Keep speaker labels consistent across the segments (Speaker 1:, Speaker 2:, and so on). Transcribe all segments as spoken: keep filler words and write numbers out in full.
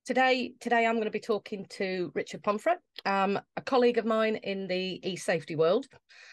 Speaker 1: Today, today I'm going to be talking to Richard Pomfret, um, a colleague of mine in the e-safety world.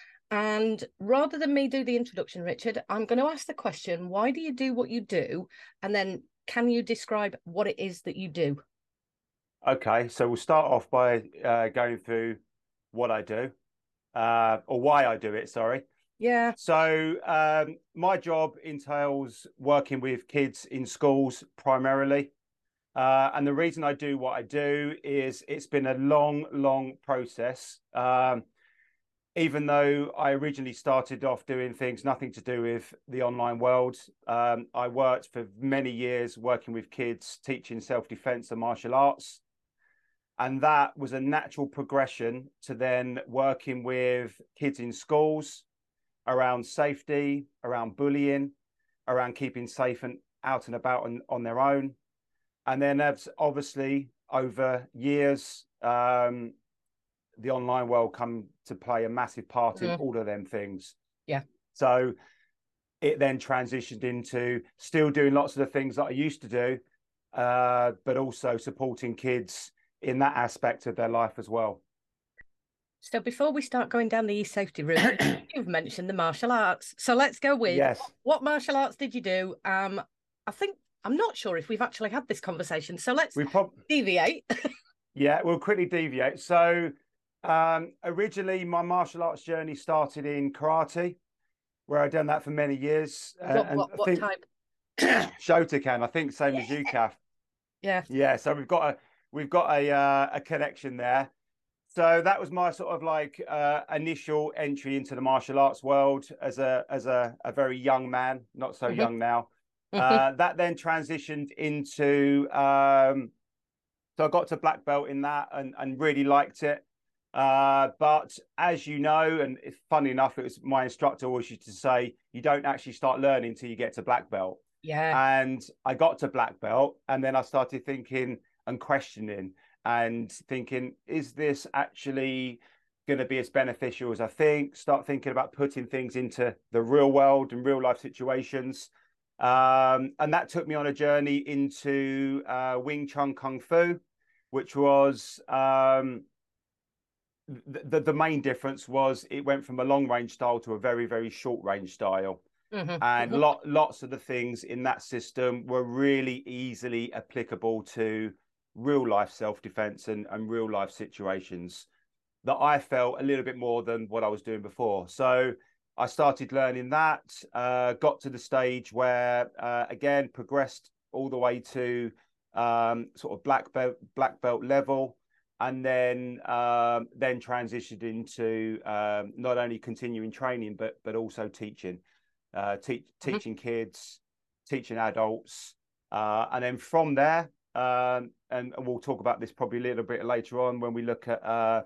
Speaker 1: And rather than me do the introduction, Richard, I'm going to ask the question, why do you do what you do? And then can you describe what it is that you do?
Speaker 2: Okay, so we'll start off by uh, going through what I do, uh, or why I do it, sorry.
Speaker 1: Yeah.
Speaker 2: So, um, my job entails working with kids in schools primarily. Uh, and the reason I do what I do is it's been a long, long process. Um, even though I originally started off doing things nothing to do with the online world, um, I worked for many years working with kids, teaching self-defense and martial arts. And that was a natural progression to then working with kids in schools around safety, around bullying, around keeping safe and out and about on, on their own. And then that's obviously over years, um, the online world come to play a massive part in
Speaker 1: Mm,
Speaker 2: all of them things.
Speaker 1: yeah.
Speaker 2: So it then transitioned into still doing lots of the things that I used to do, uh, but also supporting kids in that aspect of their life as well.
Speaker 1: So before we start going down the e-safety route, you've mentioned the martial arts. So let's go with
Speaker 2: Yes.
Speaker 1: what martial arts did you do? Um, I think I'm not sure if we've actually had this conversation. So let's
Speaker 2: We probably,
Speaker 1: deviate.
Speaker 2: yeah, we'll quickly deviate. So, um, originally, my martial arts journey started in karate, where I'd done that for many years. Uh,
Speaker 1: What
Speaker 2: and
Speaker 1: what
Speaker 2: I
Speaker 1: what
Speaker 2: think
Speaker 1: type?
Speaker 2: Shotokan, I think same
Speaker 1: Yeah.
Speaker 2: as you, Kath.
Speaker 1: Yeah.
Speaker 2: Yeah, so we've got a we've got a uh, a connection there. So that was my sort of like uh, initial entry into the martial arts world as a as a, a very young man, not so
Speaker 1: Hmm.
Speaker 2: young now.
Speaker 1: Hmm.
Speaker 2: Uh, that then transitioned into um, so I got to black belt in that and, and really liked it. Uh, but as you know, and it's funny enough, it was my instructor always used to say, you don't actually start learning until you get to black belt.
Speaker 1: Yeah.
Speaker 2: And I got to black belt, and then I started thinking and questioning and thinking, is this actually going to be as beneficial as I think? Start thinking about putting things into the real world and real life situations. Um, and that took me on a journey into uh, Wing Chun Kung Fu, which was um, the, the main difference was it went from a long range style to a very, very short range style.
Speaker 1: Hmm.
Speaker 2: And
Speaker 1: Hmm.
Speaker 2: lot, lots of the things in that system were really easily applicable to real life self defense and, and real life situations that I felt a little bit more than what I was doing before. So I started learning that, uh, got to the stage where, uh, again, progressed all the way to um, sort of black belt, black belt level, and then um, then transitioned into um, not only continuing training but but also teaching, uh, te-
Speaker 1: Hmm.
Speaker 2: teaching kids, teaching adults, uh, and then from there, um, and, and we'll talk about this probably a little bit later on when we look at uh,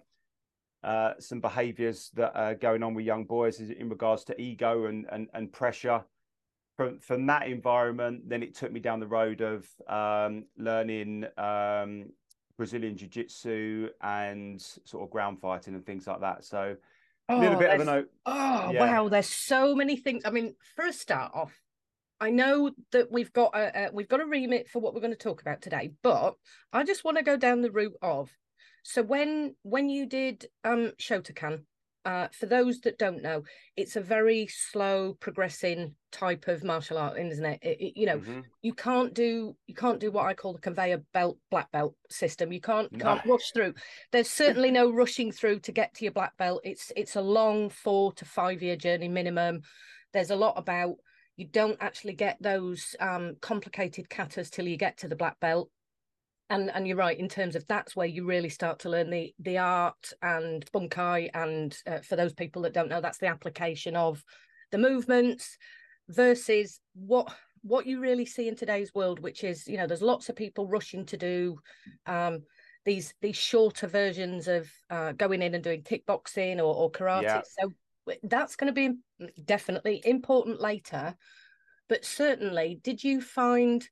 Speaker 2: uh, some behaviours that are going on with young boys in regards to ego and and, and pressure. From from that environment, then it took me down the road of um, learning um, Brazilian Jiu Jitsu and sort of ground fighting and things like that. So a little
Speaker 1: Oh,
Speaker 2: bit of a
Speaker 1: there's
Speaker 2: note,
Speaker 1: oh
Speaker 2: yeah.
Speaker 1: wow, there's so many things. I mean, for a start off, I know that we've got a, a we've got a remit for what we're going to talk about today, but I just want to go down the route of so when when you did um Shotokan, uh, for those that don't know, it's a very slow progressing type of martial art, isn't it? It, it you know,
Speaker 2: Mm-hmm.
Speaker 1: you can't do you can't do what I call the conveyor belt black belt system. You can't
Speaker 2: No.
Speaker 1: can't rush through. There's certainly no rushing through to get to your black belt. It's it's a long four to five year journey minimum. There's a lot about you don't actually get those um, complicated katas till you get to the black belt. And and you're right in terms of that's where you really start to learn the the art and bunkai. And uh, for those people that don't know, that's the application of the movements versus what what you really see in today's world, which is you know there's lots of people rushing to do um, these these shorter versions of uh, going in and doing kickboxing or, or karate.
Speaker 2: Yeah.
Speaker 1: So that's going to be definitely important later. But certainly, did you find?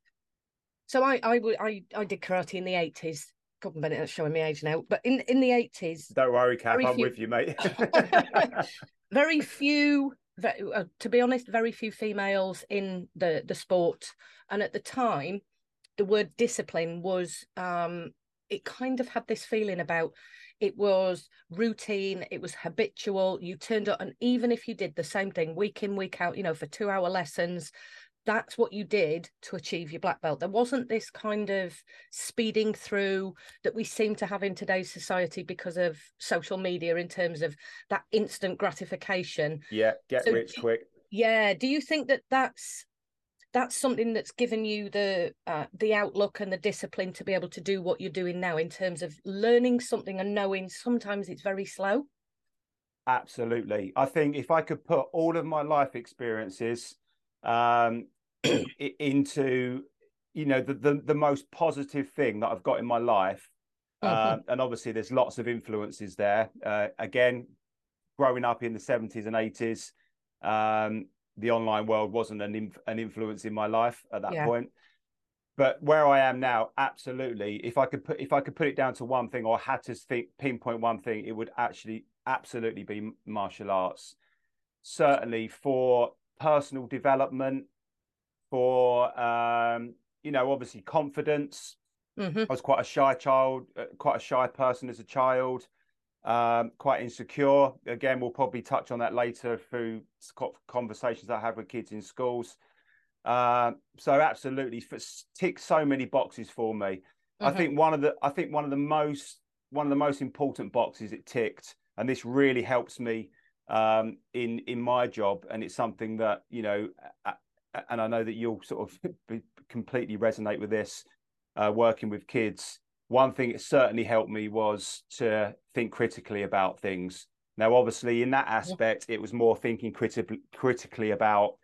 Speaker 1: So I I I I did karate in the eighties. God, Bennett, that's showing my age now. But in in the eighties,
Speaker 2: Don't worry, Kath,
Speaker 1: very
Speaker 2: I'm
Speaker 1: few,
Speaker 2: with you, mate.
Speaker 1: very few. Very, uh, to be honest, very few females in the the sport. And at the time, the word discipline was, um, it kind of had this feeling about, it was routine, it was habitual. You turned up, and even if you did the same thing week in, week out, you know, for two hour lessons, that's what you did to achieve your black belt. There wasn't this kind of speeding through that we seem to have in today's society because of social media, in terms of that instant gratification.
Speaker 2: Yeah, get
Speaker 1: So,
Speaker 2: rich quick.
Speaker 1: Yeah. Do you think that that's that's something that's given you the uh, the outlook and the discipline to be able to do what you're doing now, in terms of learning something and knowing sometimes it's very slow?
Speaker 2: Absolutely. I think if I could put all of my life experiences um, into, you know, the, the the most positive thing that I've got in my life,
Speaker 1: Mm-hmm.
Speaker 2: uh, and obviously there's lots of influences there. Uh, again, growing up in the seventies and eighties, um, the online world wasn't an inf an influence in my life at that
Speaker 1: Yeah.
Speaker 2: point. But where I am now, absolutely. If I could put if I could put it down to one thing, or had to think, pinpoint one thing, it would actually absolutely be martial arts. Certainly for personal development, for um, you know, obviously confidence.
Speaker 1: Mm-hmm.
Speaker 2: I was quite a shy child, uh, quite a shy person as a child, um, quite insecure. Again, we'll probably touch on that later through conversations I have with kids in schools. Uh, so absolutely, tick so many boxes for me. I
Speaker 1: Mm-hmm.
Speaker 2: think one of the I think one of the most one of the most important boxes it ticked, and this really helps me um, in in my job, and it's something that, you know, and I know that you'll sort of completely resonate with this, uh, working with kids. One thing it certainly helped me was to think critically about things. Now, obviously, in that aspect, it was more thinking critically critically about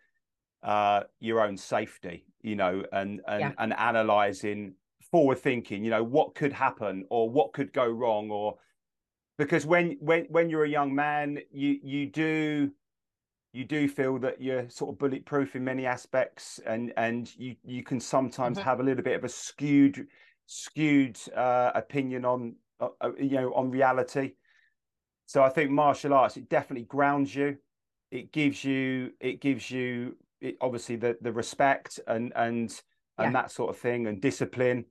Speaker 2: uh, your own safety, you know, and
Speaker 1: Yeah.
Speaker 2: and and analysing, forward thinking, you know, what could happen or what could go wrong, or because when when when you're a young man, you you do you do feel that you're sort of bulletproof in many aspects, and and you you can sometimes
Speaker 1: Mm-hmm.
Speaker 2: have a little bit of a skewed skewed uh, opinion on uh, you know on reality. So I think martial arts, it definitely grounds you. It gives you it gives you it, obviously the the respect and and
Speaker 1: Yeah.
Speaker 2: and that sort of thing, and discipline.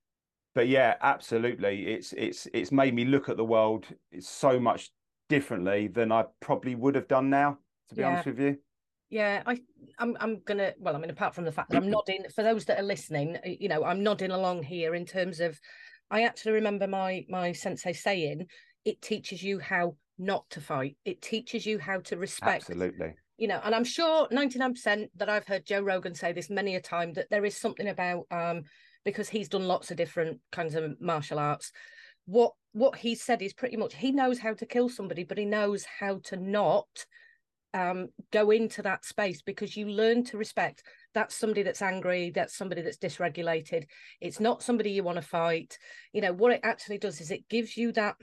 Speaker 2: But yeah, absolutely, it's it's it's made me look at the world so much differently than I probably would have done now, to be
Speaker 1: Yeah.
Speaker 2: honest with you.
Speaker 1: Yeah, I, I'm, I'm gonna. Well, I mean, apart from the fact that I'm nodding for those that are listening, you know, I'm nodding along here in terms of, I actually remember my my sensei saying, it teaches you how not to fight. It teaches you how to respect.
Speaker 2: Absolutely.
Speaker 1: You know, and I'm sure ninety-nine percent that I've heard Joe Rogan say this many a time, that there is something about, um, because he's done lots of different kinds of martial arts. What what he said is pretty much, he knows how to kill somebody, but he knows how to not um, go into that space, because you learn to respect, that's somebody that's angry, that's somebody that's dysregulated. It's not somebody you want to fight. You know, what it actually does is it gives you that,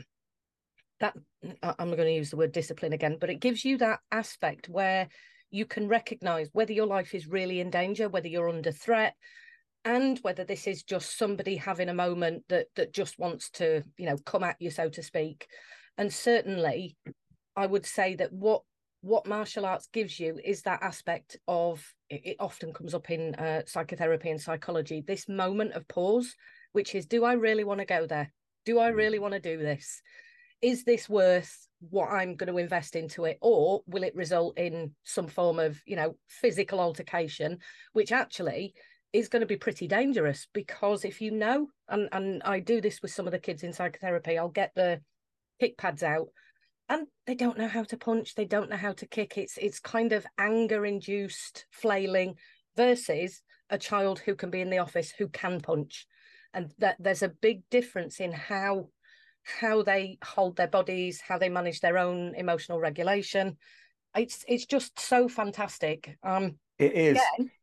Speaker 1: that I'm going to use the word discipline again, but it gives you that aspect where you can recognize whether your life is really in danger, whether you're under threat, and whether this is just somebody having a moment that that just wants to, you know, come at you, so to speak. And certainly I would say that what what martial arts gives you is that aspect of, it, it often comes up in uh, psychotherapy and psychology, this moment of pause, which is, do I really want to go there? Do I really want to do this? Is this worth what I'm going to invest into it, or will it result in some form of, you know, physical altercation, which actually is going to be pretty dangerous? Because if you know, and, and I do this with some of the kids in psychotherapy, I'll get the kick pads out, and they don't know how to punch, they don't know how to kick. It's it's kind of anger induced flailing, versus a child who can be in the office who can punch. And that there's a big difference in how how they hold their bodies, how they manage their own emotional regulation. It's it's just so fantastic. Um
Speaker 2: It is.
Speaker 1: again,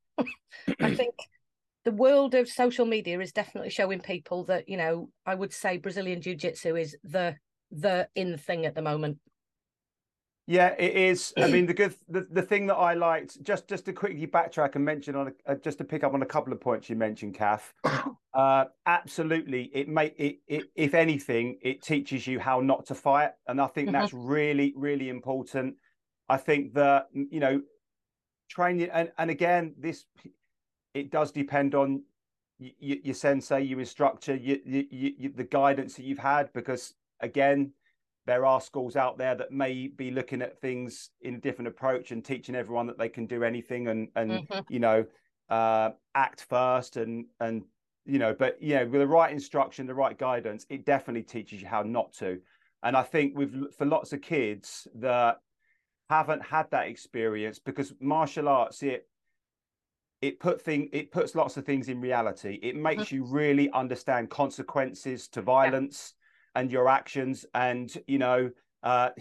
Speaker 1: I think the world of social media is definitely showing people that, you know, I would say Brazilian Jiu-Jitsu is the the in thing at the moment.
Speaker 2: Yeah, it is. I mean, the good, the, the thing that I liked, just just to quickly backtrack and mention on, a, uh, just to pick up on a couple of points you mentioned, Kath. Uh, absolutely, it may it, it if anything, it teaches you how not to fight, and I think
Speaker 1: Mm-hmm.
Speaker 2: that's really really important. I think that, you know, training, and and again, this, it does depend on you, your sensei, your instructor, you, you, you, the guidance that you've had, because again, there are schools out there that may be looking at things in a different approach and teaching everyone that they can do anything and and mm-hmm. you know uh, act first and and you know, but you know, with the right instruction, the right guidance, it definitely teaches you how not to. And I think with for lots of kids that haven't had that experience, because martial arts, it it put thing it puts lots of things in reality. It makes mm-hmm. you really understand consequences to violence yeah. and your actions. And you know, uh,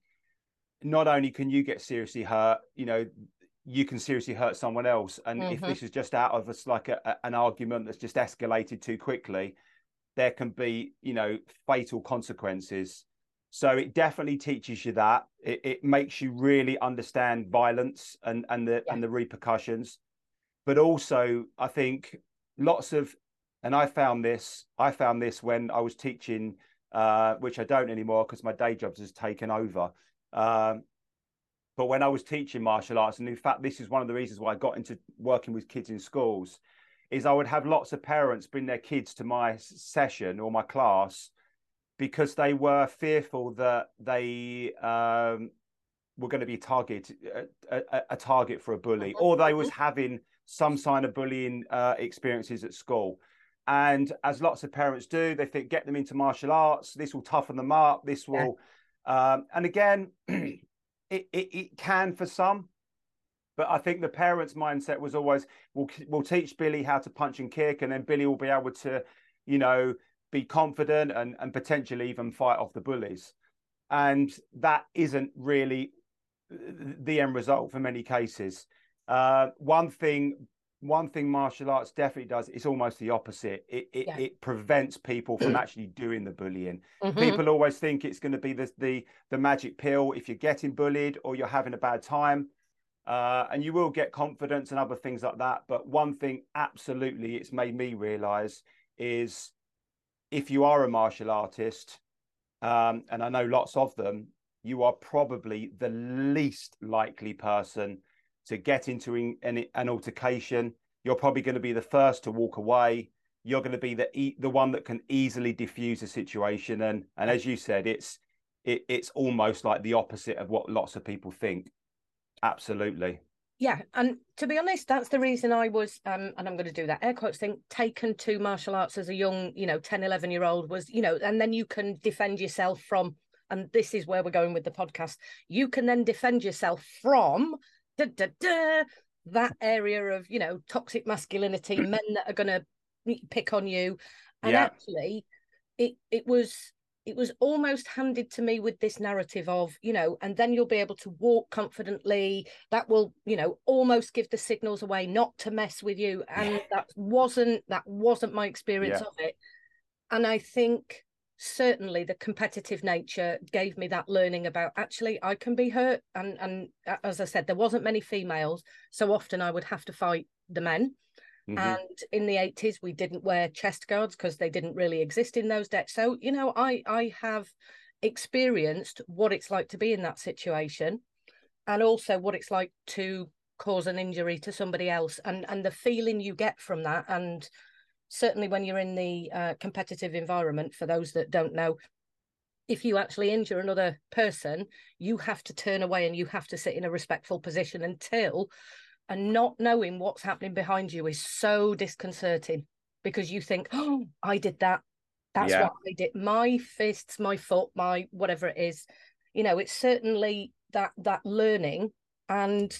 Speaker 2: not only can you get seriously hurt, you know, you can seriously hurt someone else. And mm-hmm. if this is just out of us like a, a, an argument that's just escalated too quickly, there can be, you know, fatal consequences. So it definitely teaches you that. It, it makes you really understand violence and and the yeah. and the repercussions. But also, I think lots of, and I found this, I found this when I was teaching, uh, which I don't anymore because my day job has taken over. Um, but when I was teaching martial arts, and in fact, this is one of the reasons why I got into working with kids in schools, is I would have lots of parents bring their kids to my session or my class because they were fearful that they um, were going to be target, a, a, a target for a bully, or they was having some sign of bullying uh, experiences at school. And as lots of parents do, they think, get them into martial arts, this will toughen them up, this will, yeah. um, and again, it, it, it can for some, but I think the parents' mindset was always, we'll, we'll teach Billy how to punch and kick, and then Billy will be able to, you know, be confident and, and potentially even fight off the bullies. And that isn't really the end result for many cases. Uh, one thing, one thing martial arts definitely does, it's almost the opposite. It it, yeah. it prevents people from actually doing the bullying. Mm-hmm. People always think it's going to be the, the the magic pill if you're getting bullied or you're having a bad time, uh, and you will get confidence and other things like that. But one thing, absolutely, it's made me realize is if you are a martial artist, um, and I know lots of them, you are probably the least likely person to get into an, an altercation. You're probably going to be the first to walk away. You're going to be the the one that can easily diffuse a situation. And and as you said, it's it, it's almost like the opposite of what lots of people think. Absolutely.
Speaker 1: Yeah, and to be honest, that's the reason I was, um, and I'm going to do that air quotes thing, taken to martial arts as a young, you know, ten, eleven year old was, you know, and then you can defend yourself from, and this is where we're going with the podcast, you can then defend yourself from da, da, da, that area of, you know, toxic masculinity, men that are going to pick on you. And yeah. actually, it it was... it was almost handed to me with this narrative of, you know, and then you'll be able to walk confidently. That will, you know, almost give the signals away not to mess with you. And that wasn't, that wasn't my experience yeah. of it. And I think certainly the competitive nature gave me that learning about actually I can be hurt. And, and as I said, there wasn't many females. So often I would have to fight the men. Mm-hmm. And in the eighties, we didn't wear chest guards because they didn't really exist in those days. So, you know, I, I have experienced what it's like to be in that situation and also what it's like to cause an injury to somebody else and, and the feeling you get from that. And certainly when you're in the uh, competitive environment, for those that don't know, if you actually injure another person, you have to turn away and you have to sit in a respectful position until... and not knowing what's happening behind you is so disconcerting because you think, oh, I did that. That's yeah. what I did. My fists, my foot, my whatever it is. You know, it's certainly that that learning. And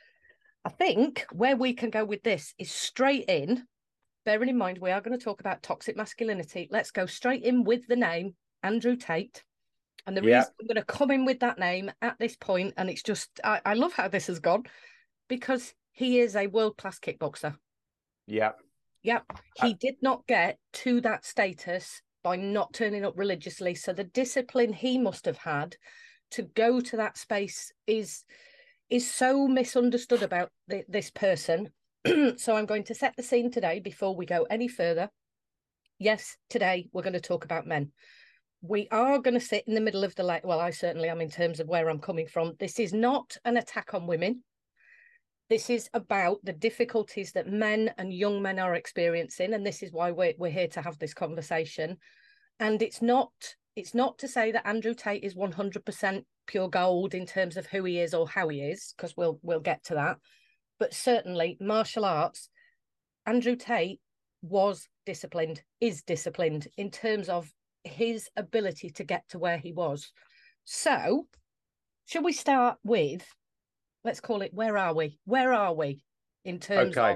Speaker 1: I think where we can go with this is straight in. Bearing in mind, we are going to talk about toxic masculinity. Let's go straight in with the name, Andrew Tate. And the yeah. reason I'm going to come in with that name at this point, and it's just, I, I love how this has gone. Because he is a world-class kickboxer.
Speaker 2: Yeah.
Speaker 1: Yeah. He uh, did not get to that status by not turning up religiously. So the discipline he must have had to go to that space is, is so misunderstood about the, this person. So I'm going to set the scene today before we go any further. Yes, today we're going to talk about men. We are going to sit in the middle of the... Well, I certainly am in terms of where I'm coming from. This is not an attack on women. This is about the difficulties that men and young men are experiencing, and this is why we're, we're here to have this conversation. And it's not it's not to say that Andrew Tate is one hundred percent pure gold in terms of who he is or how he is, because we'll we'll get to that. But certainly martial arts, Andrew Tate was disciplined, is disciplined in terms of his ability to get to where he was. So, shall we start with, let's call it, where are we? Where are we in terms
Speaker 2: Okay.
Speaker 1: of...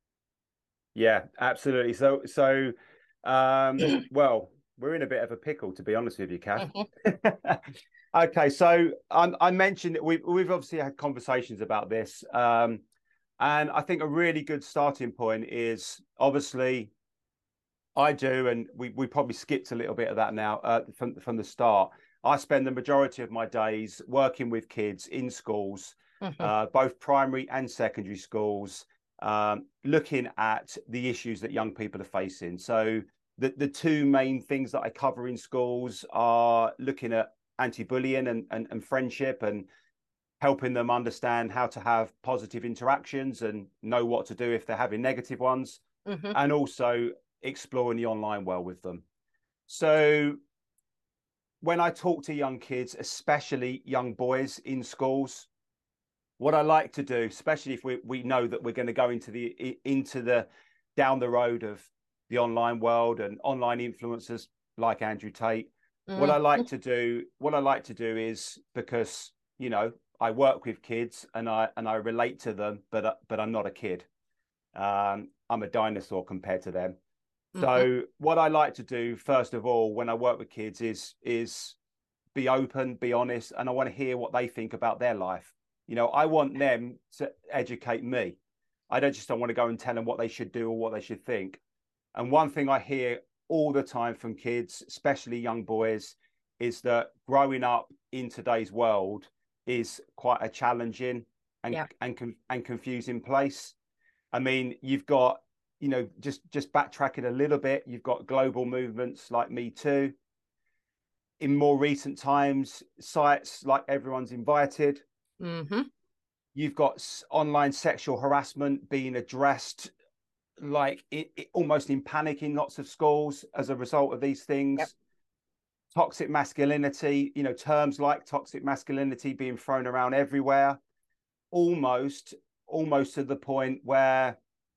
Speaker 2: Yeah, absolutely. So, so, um, well, we're in a bit of a pickle, to be honest with you, Kath. Okay, so um, I mentioned that we've, we've obviously had conversations about this. Um, and I think a really good starting point is, obviously, I do, and we, we probably skipped a little bit of that now uh, from, from the start. I spend the majority of my days working with kids in schools, mm-hmm. uh, both primary and secondary schools, um, looking at the issues that young people are facing. So the, the two main things that I cover in schools are looking at anti-bullying and, and, and friendship, and helping them understand how to have positive interactions and know what to do if they're having negative ones, mm-hmm. and also exploring the online world with them. So when I talk to young kids, especially young boys in schools, what I like to do, especially if we, we know that we're going to go into the into the down the road of the online world and online influencers like Andrew Tate, mm. what I like to do, what I like to do is, because, you know, I work with kids and I and I relate to them, but but I'm not a kid. Um, I'm a dinosaur compared to them. So mm-hmm. what I like to do, first of all, when I work with kids is, is be open, be honest, and I want to hear what they think about their life. You know, I want them to educate me. I don't just don't want to go and tell them what they should do or what they should think. And one thing I hear all the time from kids, especially young boys, is that growing up in today's world is quite a challenging and, yeah. and, and confusing place. I mean, you've got, you know, just just backtracking a little bit, you've got global movements like Me Too. In more recent times, sites like Everyone's Invited. Mm-hmm. You've got online sexual harassment being addressed, like it, it, almost in panic in lots of schools as a result of these things. Yep. Toxic masculinity, you know, terms like toxic masculinity being thrown around everywhere, almost, almost to the point where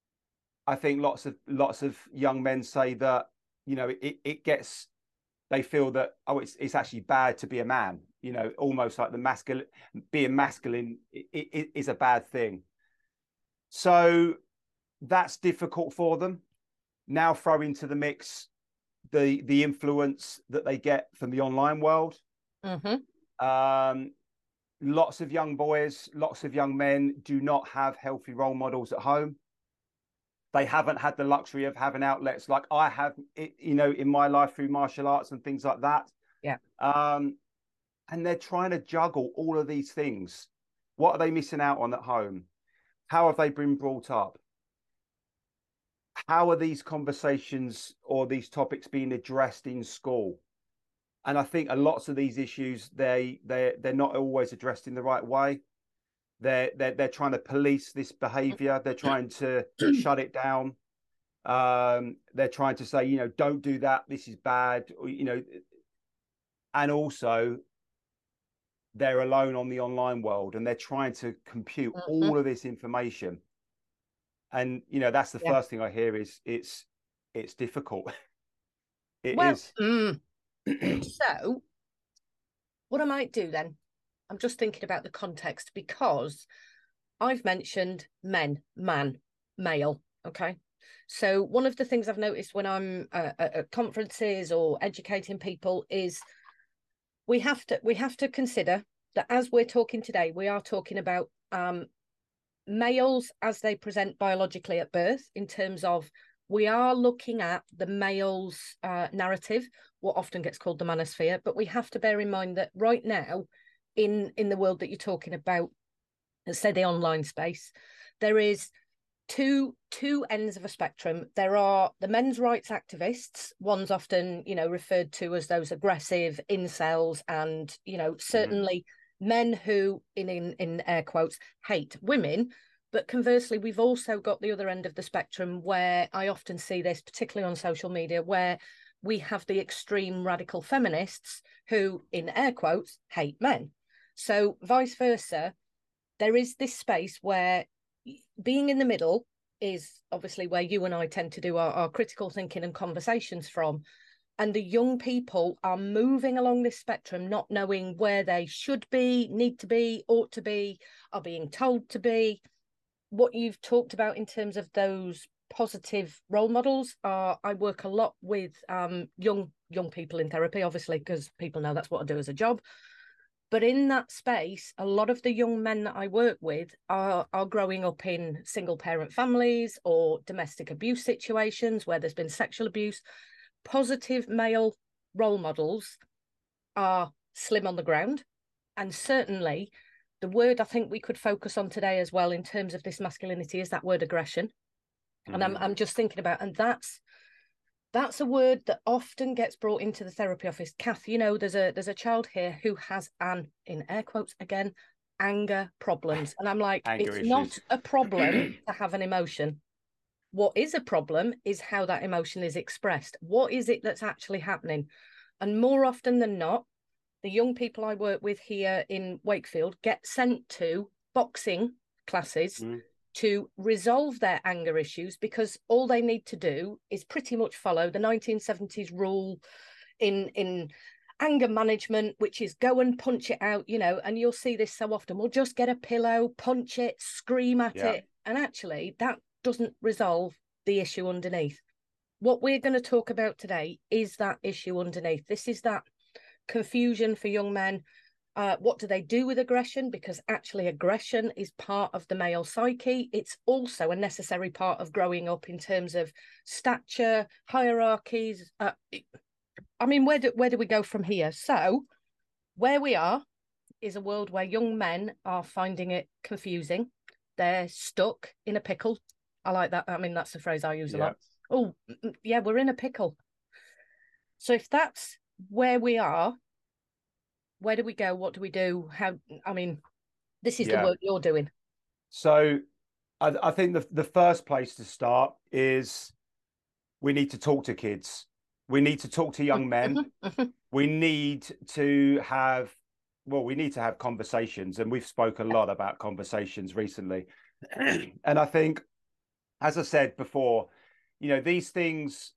Speaker 2: I think lots of lots of young men say that, you know, it, it gets, they feel that, oh, it's it's actually bad to be a man, you know, almost like the masculine, being masculine it, it, is a bad thing. So that's difficult for them. Now throw into the mix the the influence that they get from the online world. Mm-hmm. Um, lots of young boys, lots of young men do not have healthy role models at home. They haven't had the luxury of having outlets like I have, you know, in my life through martial arts and things like that.
Speaker 1: Yeah.
Speaker 2: Um, and they're trying to juggle all of these things. What are they missing out on at home? How have they been brought up? How are these conversations or these topics being addressed in school? And I think a lots of these issues, they they they're not always addressed in the right way. They're, they're, they're trying to police this behavior. They're trying to shut it down. Um, they're trying to say, you know, don't do that. This is bad. Or, you know, and also they're alone on the online world and they're trying to compute mm-hmm. all of this information. And, you know, that's the yeah. first thing I hear is it's, it's difficult. It
Speaker 1: well,
Speaker 2: is.
Speaker 1: Mm, so what I might do then, I'm just thinking about the context, because I've mentioned men, man, male. Okay. So one of the things I've noticed when I'm uh, at conferences or educating people is we have to we have to consider that as we're talking today, we are talking about um, males as they present biologically at birth, in terms of we are looking at the male's uh, narrative, what often gets called the manosphere. But we have to bear in mind that right now, in in the world that you're talking about, let's say the online space, there is two two ends of a spectrum. There are the men's rights activists, ones often, you know, referred to as those aggressive incels, and, you know, certainly mm-hmm. men who, in, in in air quotes, hate women, But conversely, we've also got the other end of the spectrum where I often see this, particularly on social media, where we have the extreme radical feminists who, in air quotes, hate men. So vice versa, there is this space where being in the middle is obviously where you and I tend to do our, our critical thinking and conversations from. And the young people are moving along this spectrum, not knowing where they should be, need to be, ought to be, are being told to be. What you've talked about in terms of those positive role models are, I work a lot with um, young young people in therapy, obviously, because people know that's what I do as a job. But in that space, a lot of the young men that I work with are, are growing up in single parent families or domestic abuse situations where there's been sexual abuse. Positive male role models are slim on the ground. And certainly the word I think we could focus on today as well in terms of this masculinity is that word aggression. Mm-hmm. And I'm I'm just thinking about, and that's that's a word that often gets brought into the therapy office. Kath, you know, there's a there's a child here who has an, in air quotes again, anger problems. And I'm like, anger it's issues. Not a problem to have an emotion. What is a problem is how that emotion is expressed. What is it that's actually happening? And more often than not, the young people I work with here in Wakefield get sent to boxing classes mm. to resolve their anger issues, because all they need to do is pretty much follow the nineteen seventies rule in, in anger management, which is go and punch it out, you know, and you'll see this so often. We'll just get a pillow, punch it, scream at yeah. it. And actually that doesn't resolve the issue underneath. What we're going to talk about today is that issue underneath. This is that confusion for young men. Uh, what do they do with aggression? Because actually aggression is part of the male psyche. It's also a necessary part of growing up in terms of stature, hierarchies. Uh, I mean, where do, where do we go from here? So where we are is a world where young men are finding it confusing. They're stuck in a pickle. I like that. I mean, that's the phrase I use a yeah. lot. Oh, yeah, we're in a pickle. So if that's where we are, where do we go? What do we do? How, I mean, this is yeah. the work you're doing.
Speaker 2: So I, I think the, the first place to start is we need to talk to kids. We need to talk to young men. We need to have, well, we need to have conversations. And we've spoken a lot about conversations recently. And I think, as I said before, you know, these things,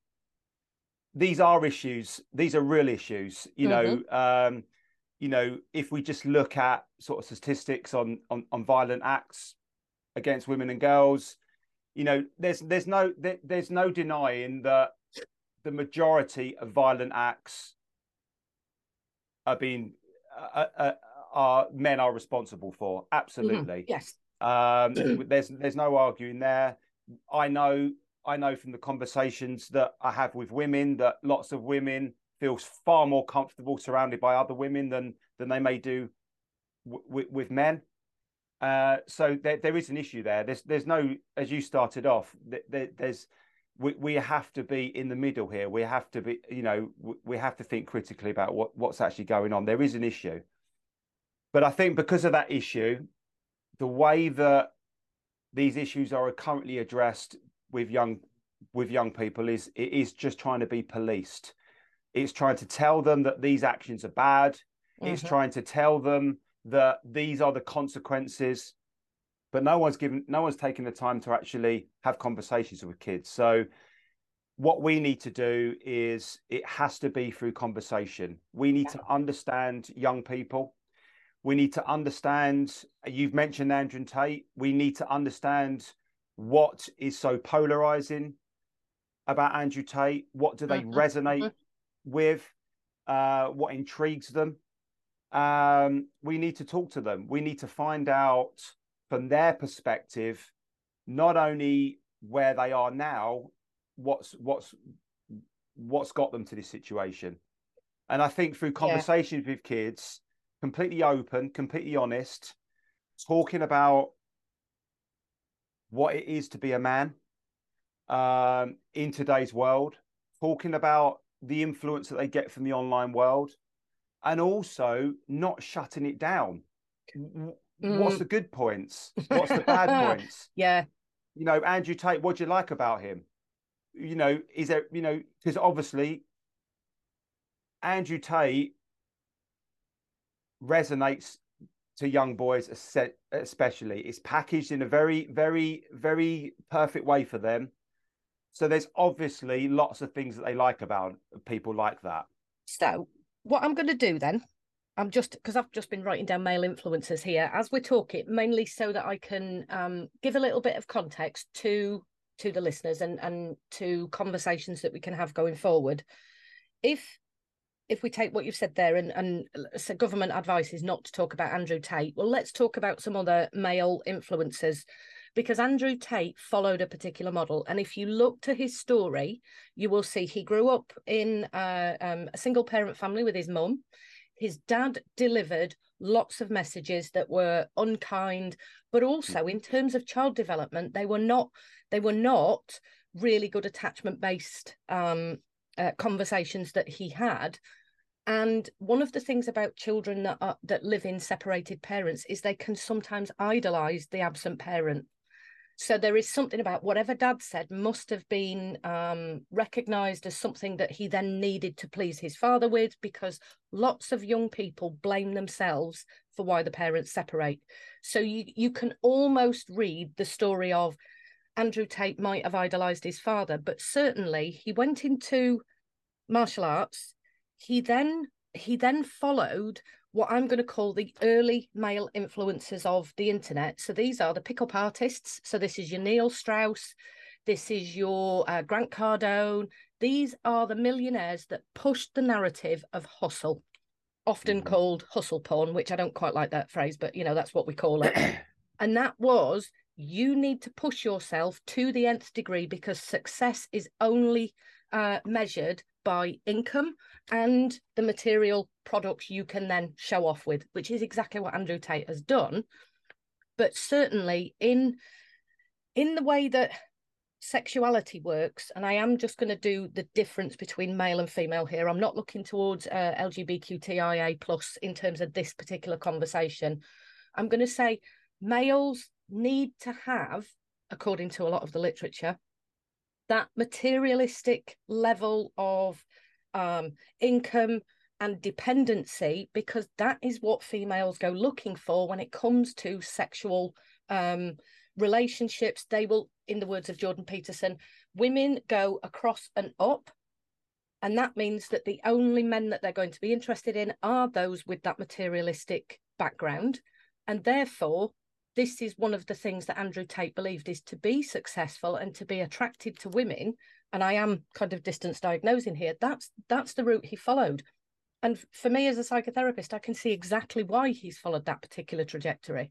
Speaker 2: these are issues. These are real issues. You mm-hmm. know, um, you know, if we just look at sort of statistics on, on on violent acts against women and girls, you know, there's there's no there, there's no denying that the majority of violent acts are being uh, uh, are men are responsible for. Absolutely,
Speaker 1: mm-hmm. yes.
Speaker 2: Um, there's there's no arguing there. I know I know from the conversations that I have with women that lots of women feel far more comfortable surrounded by other women than than they may do w- with men. Uh, so there, there is an issue there. There's there's no, as you started off, there, there's we, we have to be in the middle here. We have to be, you know, we have to think critically about what, what's actually going on. There is an issue. But I think because of that issue, the way that these issues are currently addressed with young with young people is it is just trying to be policed. It's trying to tell them that these actions are bad. Mm-hmm. It's trying to tell them that these are the consequences. But no one's given, no one's taken the time to actually have conversations with kids. So what we need to do is it has to be through conversation. We need to understand young people. We need to understand, you've mentioned Andrew Tate, we need to understand what is so polarizing about Andrew Tate. What do they mm-hmm. resonate mm-hmm. with? Uh, what intrigues them? Um, we need to talk to them. We need to find out from their perspective, not only where they are now, what's what's what's got them to this situation. And I think through conversations yeah. with kids, completely open, completely honest, talking about what it is to be a man um, in today's world, talking about the influence that they get from the online world, and also not shutting it down. what's
Speaker 1: Mm.
Speaker 2: the good points? What's the bad points?
Speaker 1: Yeah.
Speaker 2: You know, Andrew Tate, what do you like about him? You know, is there, you know, because obviously Andrew Tate resonates to young boys, especially. It's packaged in a very, very, very perfect way for them. So there's obviously lots of things that they like about people like that.
Speaker 1: So what I'm going to do then, I'm just because I've just been writing down male influencers here as we're talking, mainly so that I can um, give a little bit of context to to the listeners and and to conversations that we can have going forward. If if we take what you've said there and and so government advice is not to talk about Andrew Tate, well, let's talk about some other male influencers, because Andrew Tate followed a particular model. And if you look to his story, you will see he grew up in uh, um, a single parent family with his mum. His dad delivered lots of messages that were unkind, but also in terms of child development, they were not they were not really good attachment based um, uh, conversations that he had. And one of the things about children that are, that live in separated parents is they can sometimes idolize the absent parent. So there is something about whatever dad said must have been um, recognized as something that he then needed to please his father with, because lots of young people blame themselves for why the parents separate. So you, you can almost read the story of Andrew Tate might have idolized his father, but certainly he went into martial arts. He then he then followed what I'm going to call the early male influencers of the internet. So these are the pickup artists. So this is your Neil Strauss, this is your uh, Grant Cardone. These are the millionaires that pushed the narrative of hustle, often mm-hmm. called hustle porn, which I don't quite like that phrase, but you know, that's what we call it. And that was, you need to push yourself to the nth degree because success is only uh, measured by income and the material products you can then show off with, which is exactly what Andrew Tate has done. But certainly in in the way that sexuality works, and I am just going to do the difference between male and female here. I'm not looking towards uh, L G B T Q I A plus in terms of this particular conversation. I'm going to say males need to have, according to a lot of the literature, that materialistic level of um, income and dependency, because that is what females go looking for when it comes to sexual um, relationships. They will, in the words of Jordan Peterson, women go across and up. And that means that the only men that they're going to be interested in are those with that materialistic background. And therefore, this is one of the things that Andrew Tate believed is to be successful and to be attracted to women. And I am kind of distance diagnosing here. That's that's the route he followed. And for me as a psychotherapist, I can see exactly why he's followed that particular trajectory.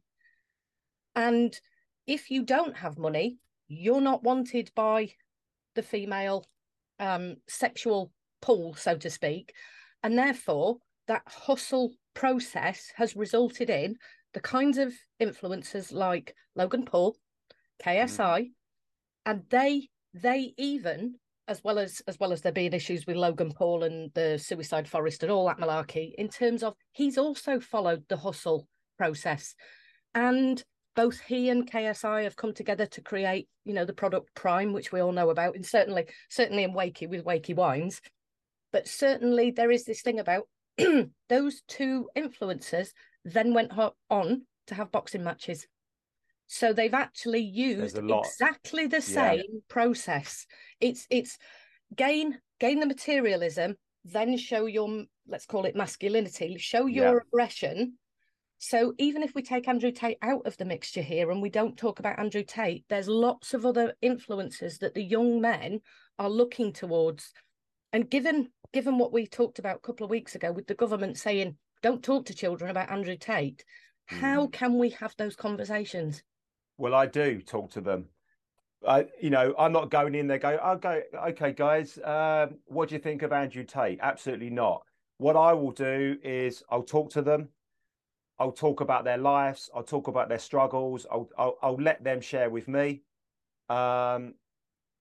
Speaker 1: And if you don't have money, you're not wanted by the female um, sexual pool, so to speak. And therefore, that hustle process has resulted in the kinds of influencers like Logan Paul, K S I, mm-hmm. and they they even, as well as as well as there being issues with Logan Paul and the suicide forest and all that malarkey, in terms of he's also followed the hustle process. And both he and K S I have come together to create, you know, the product Prime, which we all know about, and certainly certainly in Wakey with Wakey Wines. But certainly there is this thing about those two influencers then went on to have boxing matches. So they've actually used exactly the same yeah. process. It's it's gain gain the materialism, then show your, let's call it masculinity, show your yeah. aggression. So even if we take Andrew Tate out of the mixture here and we don't talk about Andrew Tate, there's lots of other influences that the young men are looking towards. And given given what we talked about a couple of weeks ago with the government saying, don't talk to children about Andrew Tate, mm. how can we have those conversations?
Speaker 2: Well, I do talk to them. I, you know, I'm not going in there going, okay, okay, guys, um, what do you think of Andrew Tate? Absolutely not. What I will do is I'll talk to them. I'll talk about their lives. I'll talk about their struggles. I'll, I'll, I'll let them share with me. Um,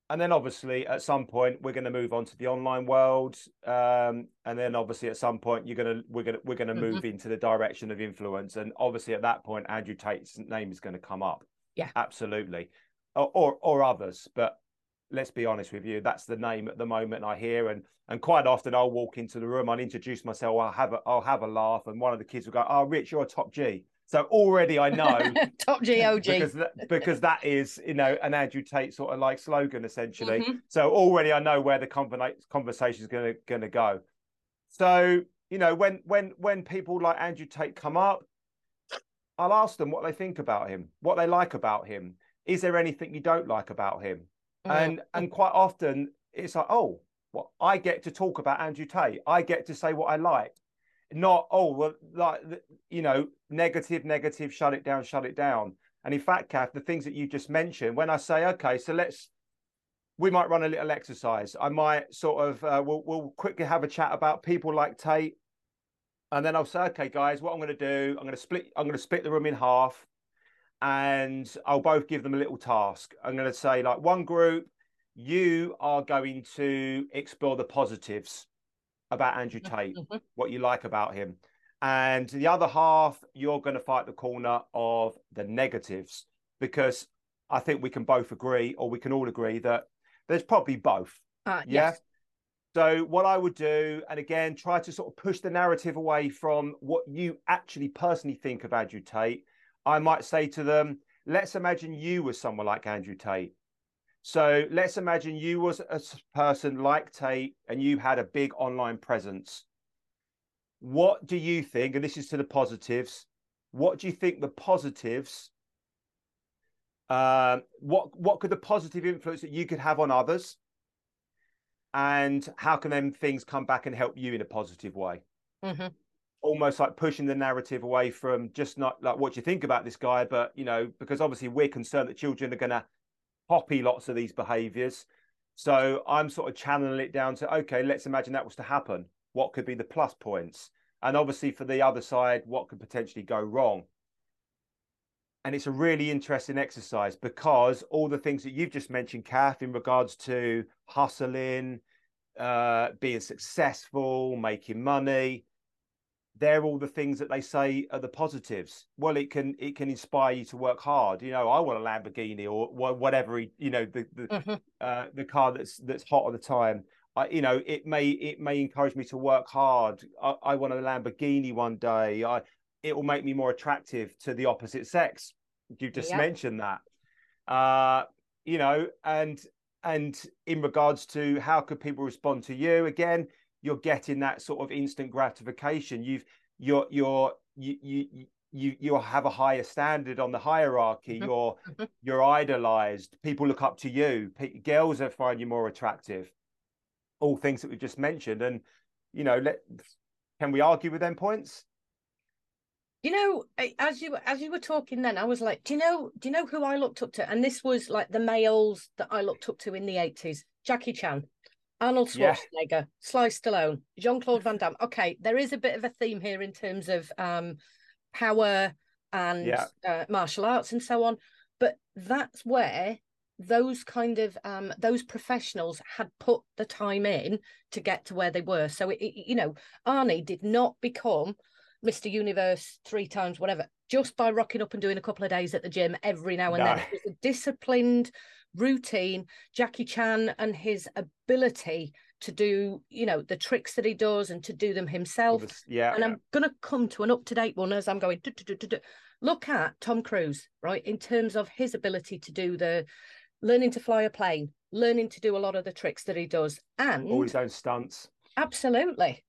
Speaker 2: and then obviously at some point we're going to move on to the online world, um, and then obviously at some point you're going to we're going to we're going to
Speaker 1: Mm-hmm.
Speaker 2: move into the direction of influence, and obviously at that point Andrew Tate's name is going to come up.
Speaker 1: Yeah,
Speaker 2: absolutely, or, or or others, but let's be honest with you, that's the name at the moment I hear, and and quite often I'll walk into the room, I'll introduce myself, I'll have a I'll have a laugh, and one of the kids will go, "Oh, Rich, you're a top G." So already I know
Speaker 1: top G O G.
Speaker 2: because that, because that is, you know, an Andrew Tate sort of like slogan essentially.
Speaker 1: Mm-hmm.
Speaker 2: So already I know where the conversation is going to going to go. So you know, when when when people like Andrew Tate come up, I'll ask them what they think about him, what they like about him. Is there anything you don't like about him?
Speaker 1: Mm-hmm.
Speaker 2: And and quite often it's like, oh, well, I get to talk about Andrew Tate. I get to say what I like. Not, oh, well, like, you know, negative, negative, shut it down, shut it down. And in fact, Kath, the things that you just mentioned, when I say, okay, so let's, we might run a little exercise. I might sort of, uh, we'll, we'll quickly have a chat about people like Tate. And then I'll say, okay, guys, what I'm going to do, I'm going to split, I'm going to split the room in half, and I'll both give them a little task. I'm going to say, like, one group, you are going to explore the positives about Andrew Tate,
Speaker 1: Mm-hmm.
Speaker 2: what you like about him. And the other half, you're going to fight the corner of the negatives, because I think we can both agree, or we can all agree, that there's probably both.
Speaker 1: Uh,
Speaker 2: yeah.
Speaker 1: yes.
Speaker 2: So what I would do, and again, try to sort of push the narrative away from what you actually personally think of Andrew Tate. I might say to them, let's imagine you were someone like Andrew Tate. So let's imagine you was a person like Tate and you had a big online presence. What do you think, and this is to the positives, what do you think the positives, uh, what, what could the positive influence that you could have on others? And how can them things come back and help you in a positive way?
Speaker 1: Mm-hmm.
Speaker 2: Almost like pushing the narrative away from just not like what you think about this guy, but, you know, because obviously we're concerned that children are going to copy lots of these behaviors. So I'm sort of channeling it down to, okay, let's imagine that was to happen. What could be the plus points? And obviously for the other side, what could potentially go wrong? And it's a really interesting exercise, because all the things that you've just mentioned, Kath, in regards to hustling, uh, being successful, making money, they're all the things that they say are the positives. Well, it can it can inspire you to work hard. You know, I want a Lamborghini or whatever, you know, the the mm-hmm. uh, the car that's that's hot at the time. I, you know, it may it may encourage me to work hard. I, I want a Lamborghini one day. I it will make me more attractive to the opposite sex. You just yep. mentioned that. Uh, you know, and and in regards to how could people respond to you, again, you're getting that sort of instant gratification. You've you're you're you you you you have a higher standard on the hierarchy. Mm-hmm. You're mm-hmm. you're idolized. People look up to you. P- girls are find you more attractive. All things that we've just mentioned, and you know, let can we argue with them points?
Speaker 1: You know, as you as you were talking then, I was like, do you know, do you know who I looked up to? And this was like the males that I looked up to in the eighties: Jackie Chan, Arnold Schwarzenegger, yeah. Sly Stallone, Jean-Claude Van Damme. Okay, there is a bit of a theme here in terms of um, power and yeah. uh, martial arts and so on. But that's where those kind of um, those professionals had put the time in to get to where they were. So, it, it, you know, Arnie did not become Mister Universe three times, whatever, just by rocking up and doing a couple of days at the gym every now and no. then. It was a disciplined routine. Jackie Chan and his ability to do, you know, the tricks that he does and to do them himself.
Speaker 2: Well, this, yeah.
Speaker 1: And yeah. I'm going to come to an up-to-date one as I'm going. Do, do, do, do, do. Look at Tom Cruise, right, in terms of his ability to do the learning to fly a plane, learning to do a lot of the tricks that he does, and
Speaker 2: all his own stunts.
Speaker 1: Absolutely.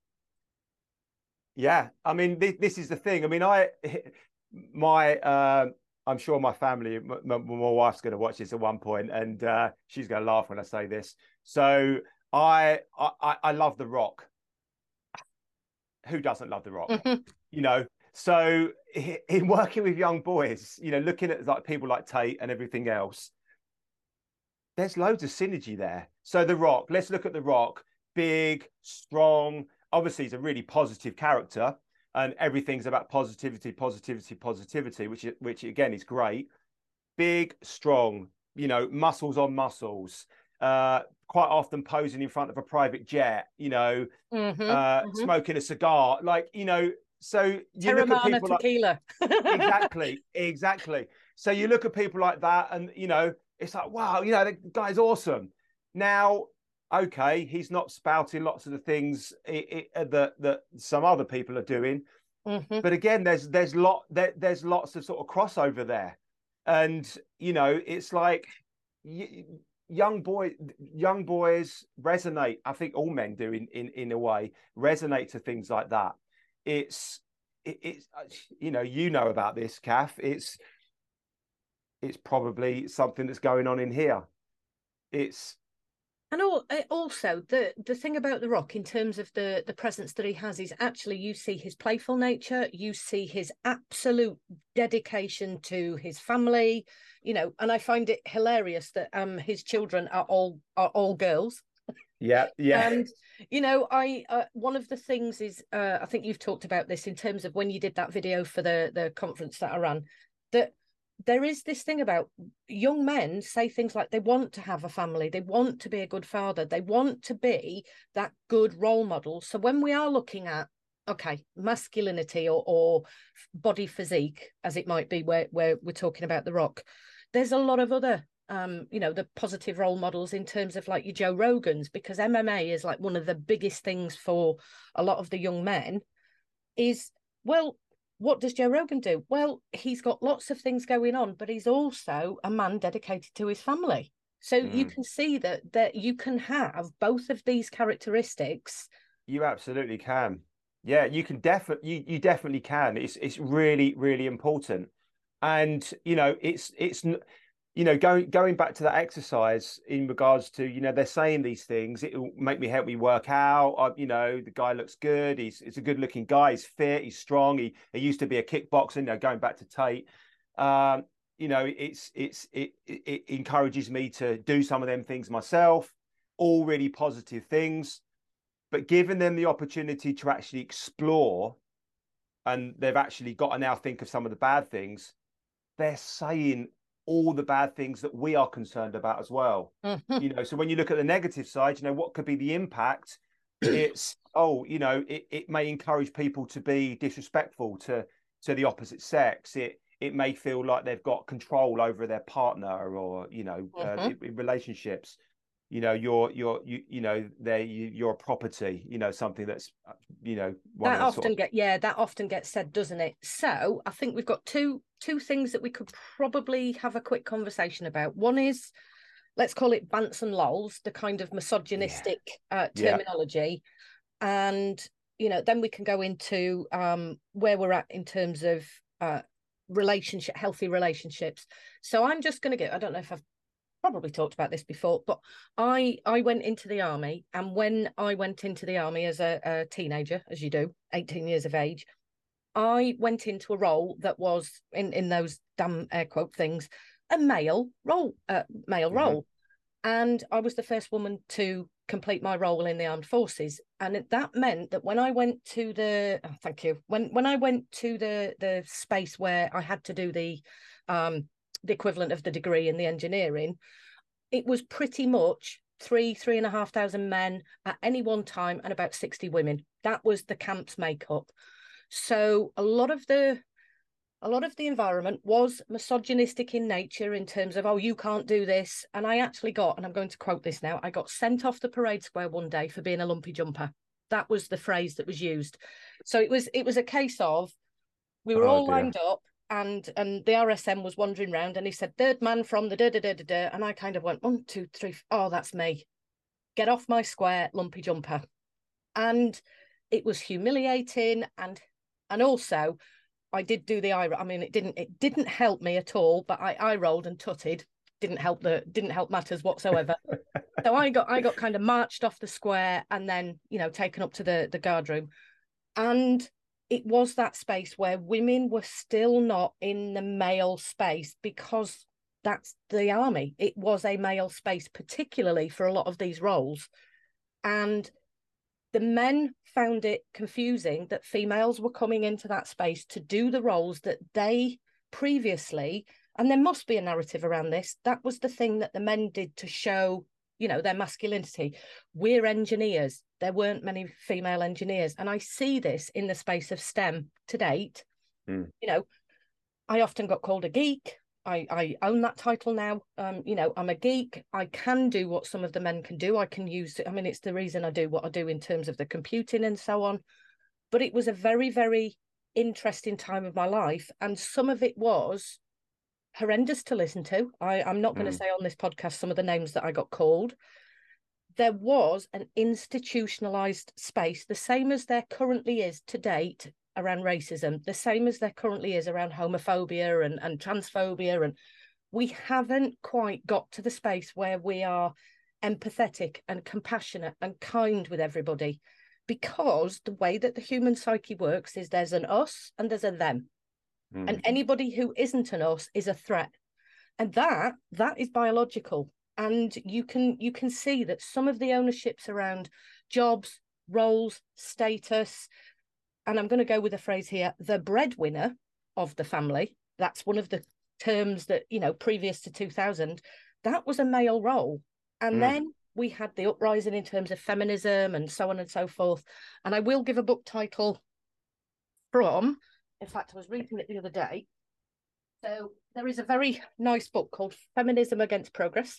Speaker 2: Yeah, I mean, this, this is the thing. I mean, I, my, uh, I'm sure my family, my, my wife's going to watch this at one point, and uh, she's going to laugh when I say this. So I, I, I love The Rock. Who doesn't love The Rock? Mm-hmm. You know, so in working with young boys, you know, looking at like people like Tate and everything else, there's loads of synergy there. So The Rock, let's look at The Rock, big, strong. Obviously, he's a really positive character, and everything's about positivity, positivity, positivity, which, which again is great. Big, strong, you know, muscles on muscles. uh, quite often posing in front of a private jet, you know,
Speaker 1: mm-hmm,
Speaker 2: uh,
Speaker 1: mm-hmm.
Speaker 2: smoking a cigar, like, you know, so you
Speaker 1: Teremana
Speaker 2: look at people
Speaker 1: tequila.
Speaker 2: like exactly, exactly. So you look at people like that, and you know, it's like, wow, you know, the guy's awesome. Now, okay, he's not spouting lots of the things it, it, that that some other people are doing,
Speaker 1: mm-hmm.
Speaker 2: but again, there's there's lot there, there's lots of sort of crossover there, and you know, it's like young boy young boys resonate. I think all men do in in in a way resonate to things like that. It's it, it's you know you know about this, Kath. It's it's probably something that's going on in here. It's
Speaker 1: And all, also the the thing about The Rock in terms of the the presence that he has is actually you see his playful nature, you see his absolute dedication to his family, you know, and I find it hilarious that um his children are all are all girls.
Speaker 2: yeah, yeah.
Speaker 1: And you know, I uh, one of the things is uh, I think you've talked about this in terms of when you did that video for the the conference that I ran, that there is this thing about young men say things like they want to have a family, they want to be a good father, they want to be that good role model. So when we are looking at, okay, masculinity or, or body physique, as it might be, where, where we're talking about The Rock, there's a lot of other, um, you know, the positive role models in terms of like your Joe Rogans, because M M A is like one of the biggest things for a lot of the young men is, well, what does Joe Rogan do? Well, he's got lots of things going on, but he's also a man dedicated to his family. So mm. you can see that that you can have both of these characteristics.
Speaker 2: You absolutely can. Yeah, you can definitely you, you definitely can. It's it's really, really important. And you know, it's it's you know, going going back to that exercise in regards to, you know, they're saying these things, it will make me help me work out. I, you know, the guy looks good. He's it's a good looking guy. He's fit. He's strong. He he used to be a kickboxer. You know, going back to Tate, um, you know, it's it's it it encourages me to do some of them things myself. All really positive things, but giving them the opportunity to actually explore, and they've actually got to now think of some of the bad things. They're saying all the bad things that we are concerned about as well. Mm-hmm. You know, so when you look at the negative side, you know, what could be the impact? It's, oh, you know, it, it may encourage people to be disrespectful to to the opposite sex. It it may feel like they've got control over their partner, or, you know, mm-hmm. uh, in, in relationships. You know, you're you're you you know, they you, you're a property. You know, something that's, you know, one
Speaker 1: that
Speaker 2: of
Speaker 1: often
Speaker 2: sort of...
Speaker 1: get yeah that often gets said, doesn't it? So I think we've got two two things that we could probably have a quick conversation about. One is, let's call it bants and lols, the kind of misogynistic yeah. uh, terminology, yeah. and you know, then we can go into um, where we're at in terms of uh, relationship, healthy relationships. So I'm just going to get. I don't know if I've probably talked about this before, but I I went into the army, and when I went into the army as a, a teenager, as you do, eighteen years of age, I went into a role that was in in those damn air quote things, a male role, uh, male mm-hmm. role, and I was the first woman to complete my role in the armed forces, and it, that meant that when I went to the oh, thank you when when I went to the the space where I had to do the um the equivalent of the degree in the engineering, it was pretty much three, three and a half thousand men at any one time and about sixty women. That was the camp's makeup. So a lot of the a lot of the environment was misogynistic in nature in terms of, oh, you can't do this. And I actually got, and I'm going to quote this now, I got sent off the parade square one day for being a lumpy jumper. That was the phrase that was used. So it was it was a case of, we were oh, all dear. lined up, and and the R S M was wandering around, and he said, third man from the da da da da da, and I kind of went, one, two, three, oh, that's me. Get off my square, lumpy jumper. And it was humiliating, and and also I did do the eye. I mean, it didn't it didn't help me at all, but I eye rolled and tutted. Didn't help the didn't help matters whatsoever. So I got I got kind of marched off the square, and then, you know, taken up to the the guard room, and it was that space where women were still not in the male space, because that's the army. It was a male space, particularly for a lot of these roles. And the men found it confusing that females were coming into that space to do the roles that they previously, and there must be a narrative around this, that was the thing that the men did to show you know, their masculinity. We're engineers. There weren't many female engineers. And I see this in the space of STEM to date. Mm. You know, I often got called a geek. I, I own that title now. Um, you know, I'm a geek. I can do what some of the men can do. I can use it. I mean, it's the reason I do what I do in terms of the computing and so on. But it was a very, very interesting time of my life. And some of it was horrendous to listen to. I, I'm not going to mm. say on this podcast some of the names that I got called. There was an institutionalized space, the same as there currently is to date around racism, the same as there currently is around homophobia and, and transphobia. And we haven't quite got to the space where we are empathetic and compassionate and kind with everybody, because the way that the human psyche works is there's an us and there's a them. Mm. And anybody who isn't an us is a threat. And that that is biological. And you can you can see that some of the ownerships around jobs, roles, status, and I'm going to go with a phrase here, the breadwinner of the family, that's one of the terms that, you know, previous to two thousand, that was a male role. And mm. then we had the uprising in terms of feminism and so on and so forth. And I will give a book title from, in fact, I was reading it the other day. So there is a very nice book called Feminism Against Progress.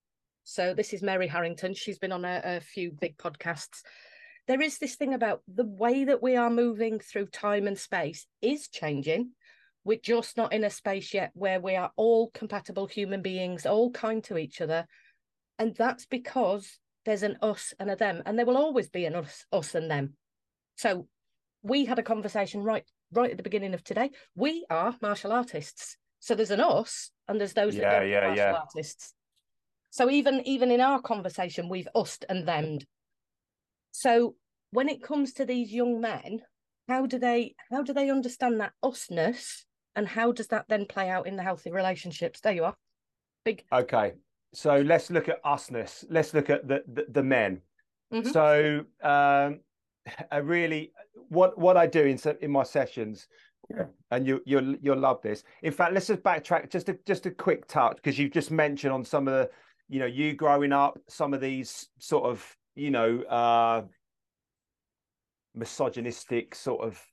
Speaker 1: So this is Mary Harrington. She's been on a, a few big podcasts. There is this thing about the way that we are moving through time and space is changing. We're just not in a space yet where we are all compatible human beings, all kind to each other. And that's because there's an us and a them, and there will always be an us, us and them. So we had a conversation right, right at the beginning of today. We are martial artists. So there's an us and there's those
Speaker 2: yeah,
Speaker 1: that don't
Speaker 2: yeah,
Speaker 1: be martial
Speaker 2: yeah.
Speaker 1: artists. So even, even in our conversation, we've used and them'd. So when it comes to these young men, how do they how do they understand that usness, and how does that then play out in the healthy relationships? There you are. Big.
Speaker 2: Okay. So let's look at usness. Let's look at the the, the men. Mm-hmm. So um, I really what what I do in in my sessions, and you you'll you'll love this. In fact, let's just backtrack just a just a quick touch, because you've just mentioned on some of the, you know, you growing up, some of these sort of, you know, uh, misogynistic sort of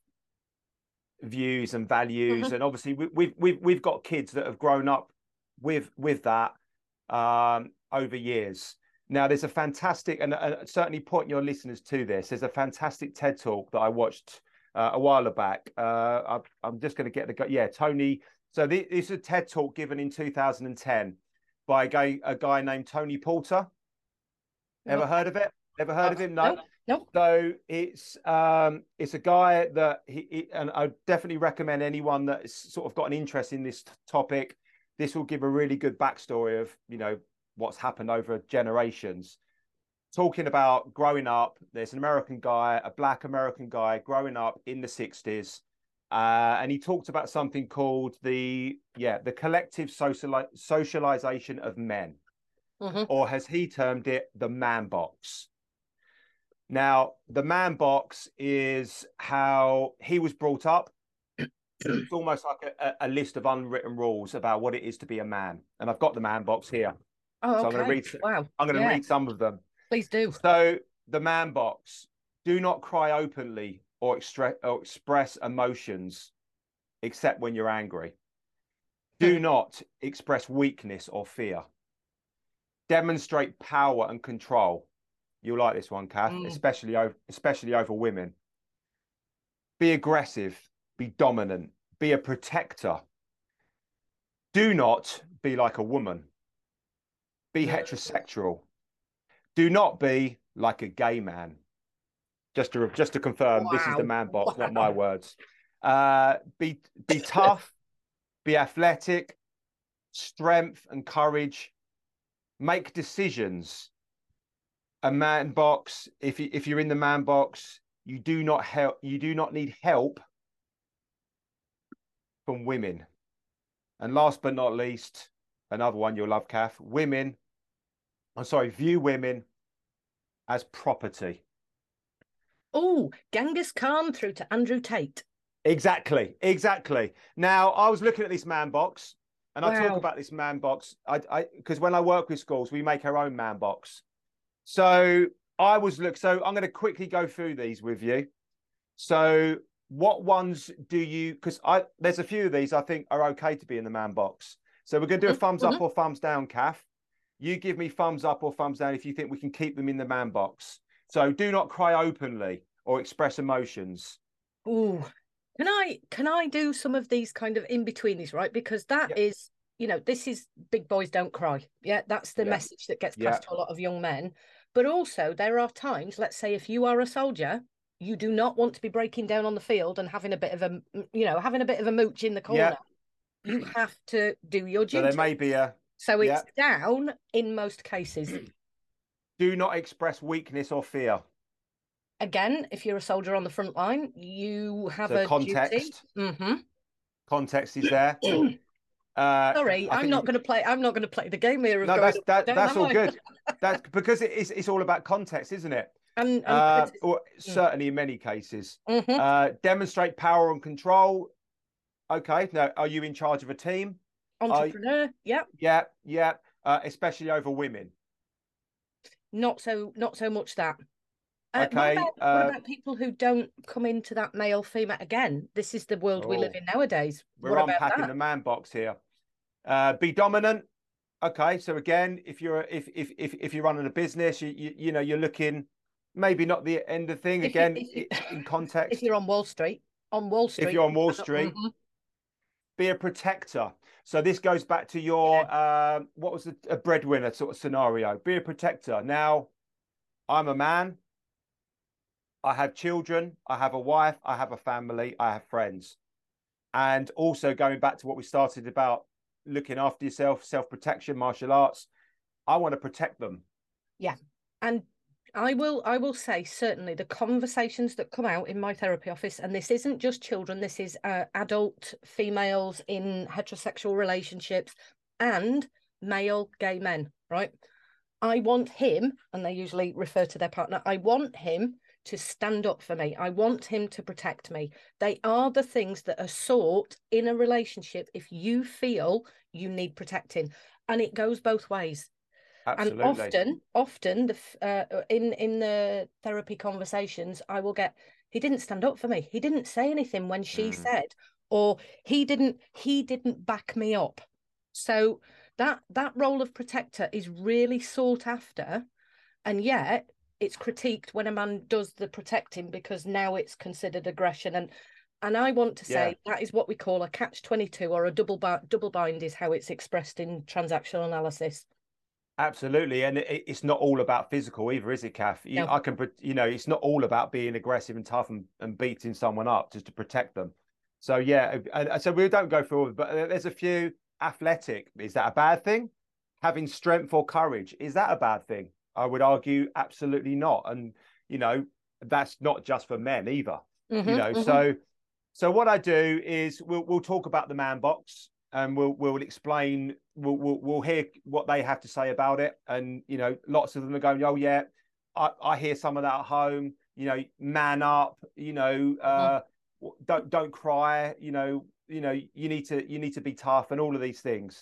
Speaker 2: views and values, mm-hmm. and obviously we, we've we've we've got kids that have grown up with with that um, over years. Now, there's a fantastic, and uh, certainly point your listeners to this. There's a fantastic TED talk that I watched uh, a while back. Uh, I, I'm just going to get the yeah Tony. So this, this is a TED talk given in two thousand ten by a guy a guy named Tony Porter. Ever heard of it? Ever heard of him? No.
Speaker 1: no. No.
Speaker 2: So it's um, it's a guy that he, he and I definitely recommend anyone that's sort of got an interest in this topic. This will give a really good backstory of, you know, what's happened over generations. Talking about growing up, there's an American guy, a black American guy growing up in the sixties, uh, and he talked about something called the yeah the collective social socialization of men, mm-hmm. or as he termed it, the man box. Now, the man box is how he was brought up. It's almost like a, a list of unwritten rules about what it is to be a man. And I've got the man box here.
Speaker 1: Oh, okay.
Speaker 2: So I'm going to read,
Speaker 1: wow.
Speaker 2: I'm going to
Speaker 1: yeah.
Speaker 2: read some of them.
Speaker 1: Please do.
Speaker 2: So the man box: do not cry openly or, extra, or express emotions except when you're angry. Do not express weakness or fear. Demonstrate power and control. You'll like this one, Kath, mm. especially over, especially over women. Be aggressive, be dominant, be a protector. Do not be like a woman. Be heterosexual. Do not be like a gay man. Just to just to confirm, wow. This is the man box, wow. not my words. Uh, be be tough, be athletic, strength and courage. Make decisions. A man box. If you if you're in the man box, you do not help. You do not need help from women. And last but not least, another one you'll love, Kath. Women. I'm sorry. View women as property.
Speaker 1: Oh, Genghis Khan through to Andrew Tate.
Speaker 2: Exactly. Exactly. Now, I was looking at this man box, And
Speaker 1: Wow.
Speaker 2: I talk about this man box. I, I, because when I work with schools, we make our own man box. So I was look. So I'm going to quickly go through these with you. So what ones do you? Because I there's a few of these I think are okay to be in the man box. So we're going to do a thumbs
Speaker 1: mm-hmm.
Speaker 2: up or thumbs down, Kath. You give me thumbs up or thumbs down if you think we can keep them in the man box. So do not cry openly or express emotions.
Speaker 1: Ooh. Can I can I do some of these kind of in between these, right? Because that
Speaker 2: Yep.
Speaker 1: is, you know, this is big boys don't cry. Yeah, that's the
Speaker 2: Yep.
Speaker 1: message that gets
Speaker 2: Yep.
Speaker 1: passed to a lot of young men. But also there are times, let's say if you are a soldier, you do not want to be breaking down on the field and having a bit of a, you know, having a bit of a mooch in the corner.
Speaker 2: Yep.
Speaker 1: You have to do your duty.
Speaker 2: So there may be a
Speaker 1: So it's
Speaker 2: yep.
Speaker 1: down in most cases.
Speaker 2: Do not express weakness or fear.
Speaker 1: Again, if you're a soldier on the front line, you have
Speaker 2: So
Speaker 1: a
Speaker 2: context.
Speaker 1: duty. Mm-hmm.
Speaker 2: Context is there. uh,
Speaker 1: Sorry, I'm not going to play. I'm not going to play the game here. Of
Speaker 2: no,
Speaker 1: going
Speaker 2: that's that,
Speaker 1: down,
Speaker 2: that's all
Speaker 1: I?
Speaker 2: good. That's because it is. It's all about context, isn't it?
Speaker 1: And, and
Speaker 2: uh, or
Speaker 1: mm.
Speaker 2: certainly in many cases,
Speaker 1: mm-hmm.
Speaker 2: uh, demonstrate power and control. Okay, now are you in charge of a team?
Speaker 1: Entrepreneur,
Speaker 2: you,
Speaker 1: yeah,
Speaker 2: yeah, yeah. Uh, especially over women.
Speaker 1: Not so, not so much that. Uh,
Speaker 2: Okay.
Speaker 1: What about,
Speaker 2: uh,
Speaker 1: what about people who don't come into that male female? Again, this is the world oh, we live in nowadays.
Speaker 2: We're
Speaker 1: what
Speaker 2: unpacking
Speaker 1: about that?
Speaker 2: the man box here. Uh, be dominant. Okay, so again, if you're if if if if you're running a business, you you, you know you're looking maybe not the end of thing.
Speaker 1: If
Speaker 2: again,
Speaker 1: you, you,
Speaker 2: in context.
Speaker 1: If you're on Wall Street, on Wall Street,
Speaker 2: if you're on Wall Street, mm-hmm. be a protector. So this goes back to your yeah. uh, what was a, a breadwinner sort of scenario. Be a protector. Now, I'm a man. I have children. I have a wife. I have a family. I have friends. And also going back to what we started about looking after yourself, self-protection, martial arts. I want to protect them.
Speaker 1: Yeah. And I will I will say certainly the conversations that come out in my therapy office, and this isn't just children, this is uh, adult females in heterosexual relationships and male gay men, right? I want him, and they usually refer to their partner, I want him to stand up for me. I want him to protect me. They are the things that are sought in a relationship if you feel you need protecting. And it goes both ways.
Speaker 2: Absolutely.
Speaker 1: And often, often the uh, in in the therapy conversations, I will get, he didn't stand up for me. He didn't say anything when she mm. said, or he didn't he didn't back me up. So that that role of protector is really sought after, and yet it's critiqued when a man does the protecting because now it's considered aggression. And and I want to say yeah. that is what we call a catch twenty-two or a double double bind is how it's expressed in transactional analysis.
Speaker 2: Absolutely, and it, it's not all about physical either, is it, Kath? You, no. I can, you know, it's not all about being aggressive and tough and, and beating someone up just to protect them. So yeah, and so we don't go through, but there's a few. Athletic, is that a bad thing? Having strength or courage, is that a bad thing? I would argue absolutely not. And you know, that's not just for men either. Mm-hmm, you know, mm-hmm. so so what I do is we'll we'll talk about the man box. And we'll we'll explain. We'll, we'll we'll hear what they have to say about it. And you know, lots of them are going, "Oh yeah, I, I hear some of that at home." You know, man up. You know, uh, mm-hmm. don't don't cry. You know, you know, you need to you need to be tough and all of these things.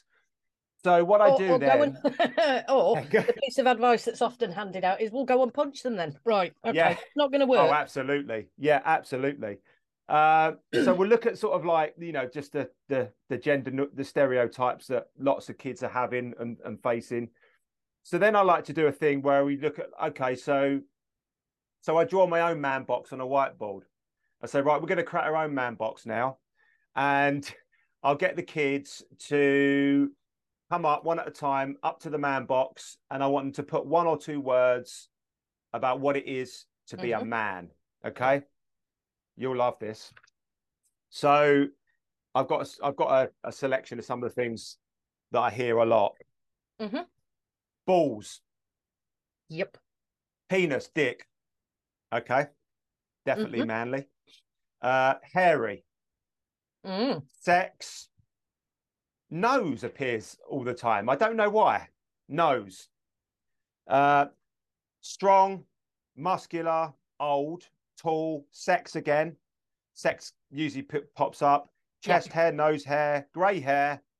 Speaker 2: So what
Speaker 1: or,
Speaker 2: I do
Speaker 1: or
Speaker 2: then,
Speaker 1: and, or the piece of advice that's often handed out is, "We'll go and punch them then." Right? Okay, yeah. Not going to work.
Speaker 2: Oh, absolutely. Yeah, absolutely. Uh, so we'll look at sort of like, you know, just the the the gender, the stereotypes that lots of kids are having and, and facing. So then I like to do a thing where we look at, okay, so so I draw my own man box on a whiteboard. I say, right, we're going to create our own man box now, and I'll get the kids to come up one at a time up to the man box, and I want them to put one or two words about what it is to be mm-hmm. a man. Okay. You'll love this. So I've got a, I've got a, a selection of some of the things that I hear a lot.
Speaker 1: Mm-hmm.
Speaker 2: Balls.
Speaker 1: Yep.
Speaker 2: Penis, dick. Okay. Definitely mm-hmm. manly. Uh, hairy.
Speaker 1: Mm.
Speaker 2: Sex. Nose appears all the time. I don't know why. Nose. Uh, strong, muscular, old. Tall, sex again. Sex usually p- pops up. Chest yeah. hair, nose hair, grey hair,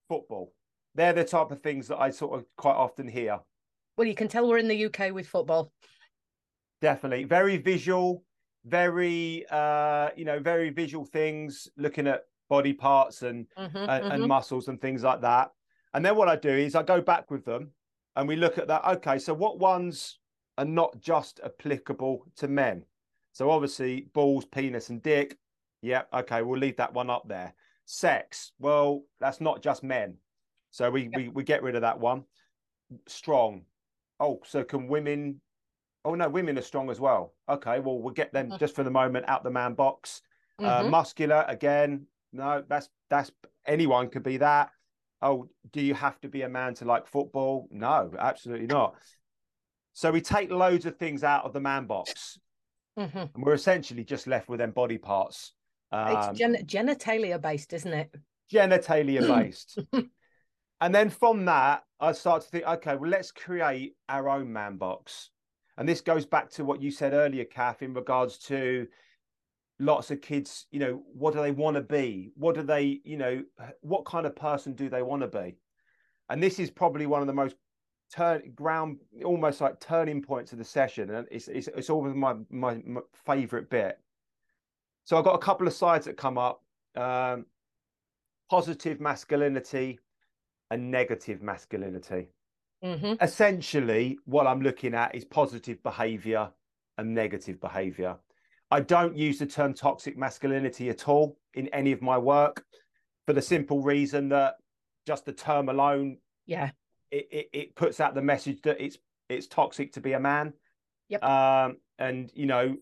Speaker 2: football. They're the type of things that I sort of quite often hear.
Speaker 1: Well, you can tell we're in the U K with football.
Speaker 2: Definitely. Very visual, very, uh, you know, very visual things, looking at body parts and,
Speaker 1: Mm-hmm,
Speaker 2: and,
Speaker 1: mm-hmm.
Speaker 2: and muscles and things like that. And then what I do is I go back with them and we look at that. Okay, so what ones are not just applicable to men? So obviously balls, penis and dick. Yeah, okay, we'll leave that one up there. Sex. Well, that's not just men. So we, yep. we, we get rid of that one. Strong. Oh, so can women... Oh, no, women are strong as well. Okay, well, we'll get them mm-hmm. just for the moment out the man box. Mm-hmm. Uh, muscular, again, no, that's that's anyone could be that. Oh, do you have to be a man to like football? No, absolutely not. So we take loads of things out of the man box, mm-hmm. and we're essentially just left with them body parts.
Speaker 1: Um, it's gen- genitalia based, isn't it?
Speaker 2: Genitalia based. And then from that, I start to think, okay, well, let's create our own man box. And this goes back to what you said earlier, Kath, in regards to lots of kids, you know, what do they want to be? What do they, you know, what kind of person do they want to be? And this is probably one of the most turn ground, almost like turning points of the session. And it's, it's, it's always my, my, my favorite bit. So I've got a couple of slides that come up, um, positive masculinity and negative masculinity. Mm-hmm. Essentially, what I'm looking at is positive behavior and negative behavior. I don't use the term toxic masculinity at all in any of my work for the simple reason that just the term alone,
Speaker 1: yeah,
Speaker 2: it, it, it puts out the message that it's it's toxic to be a man.
Speaker 1: Yep.
Speaker 2: Um, and, you know,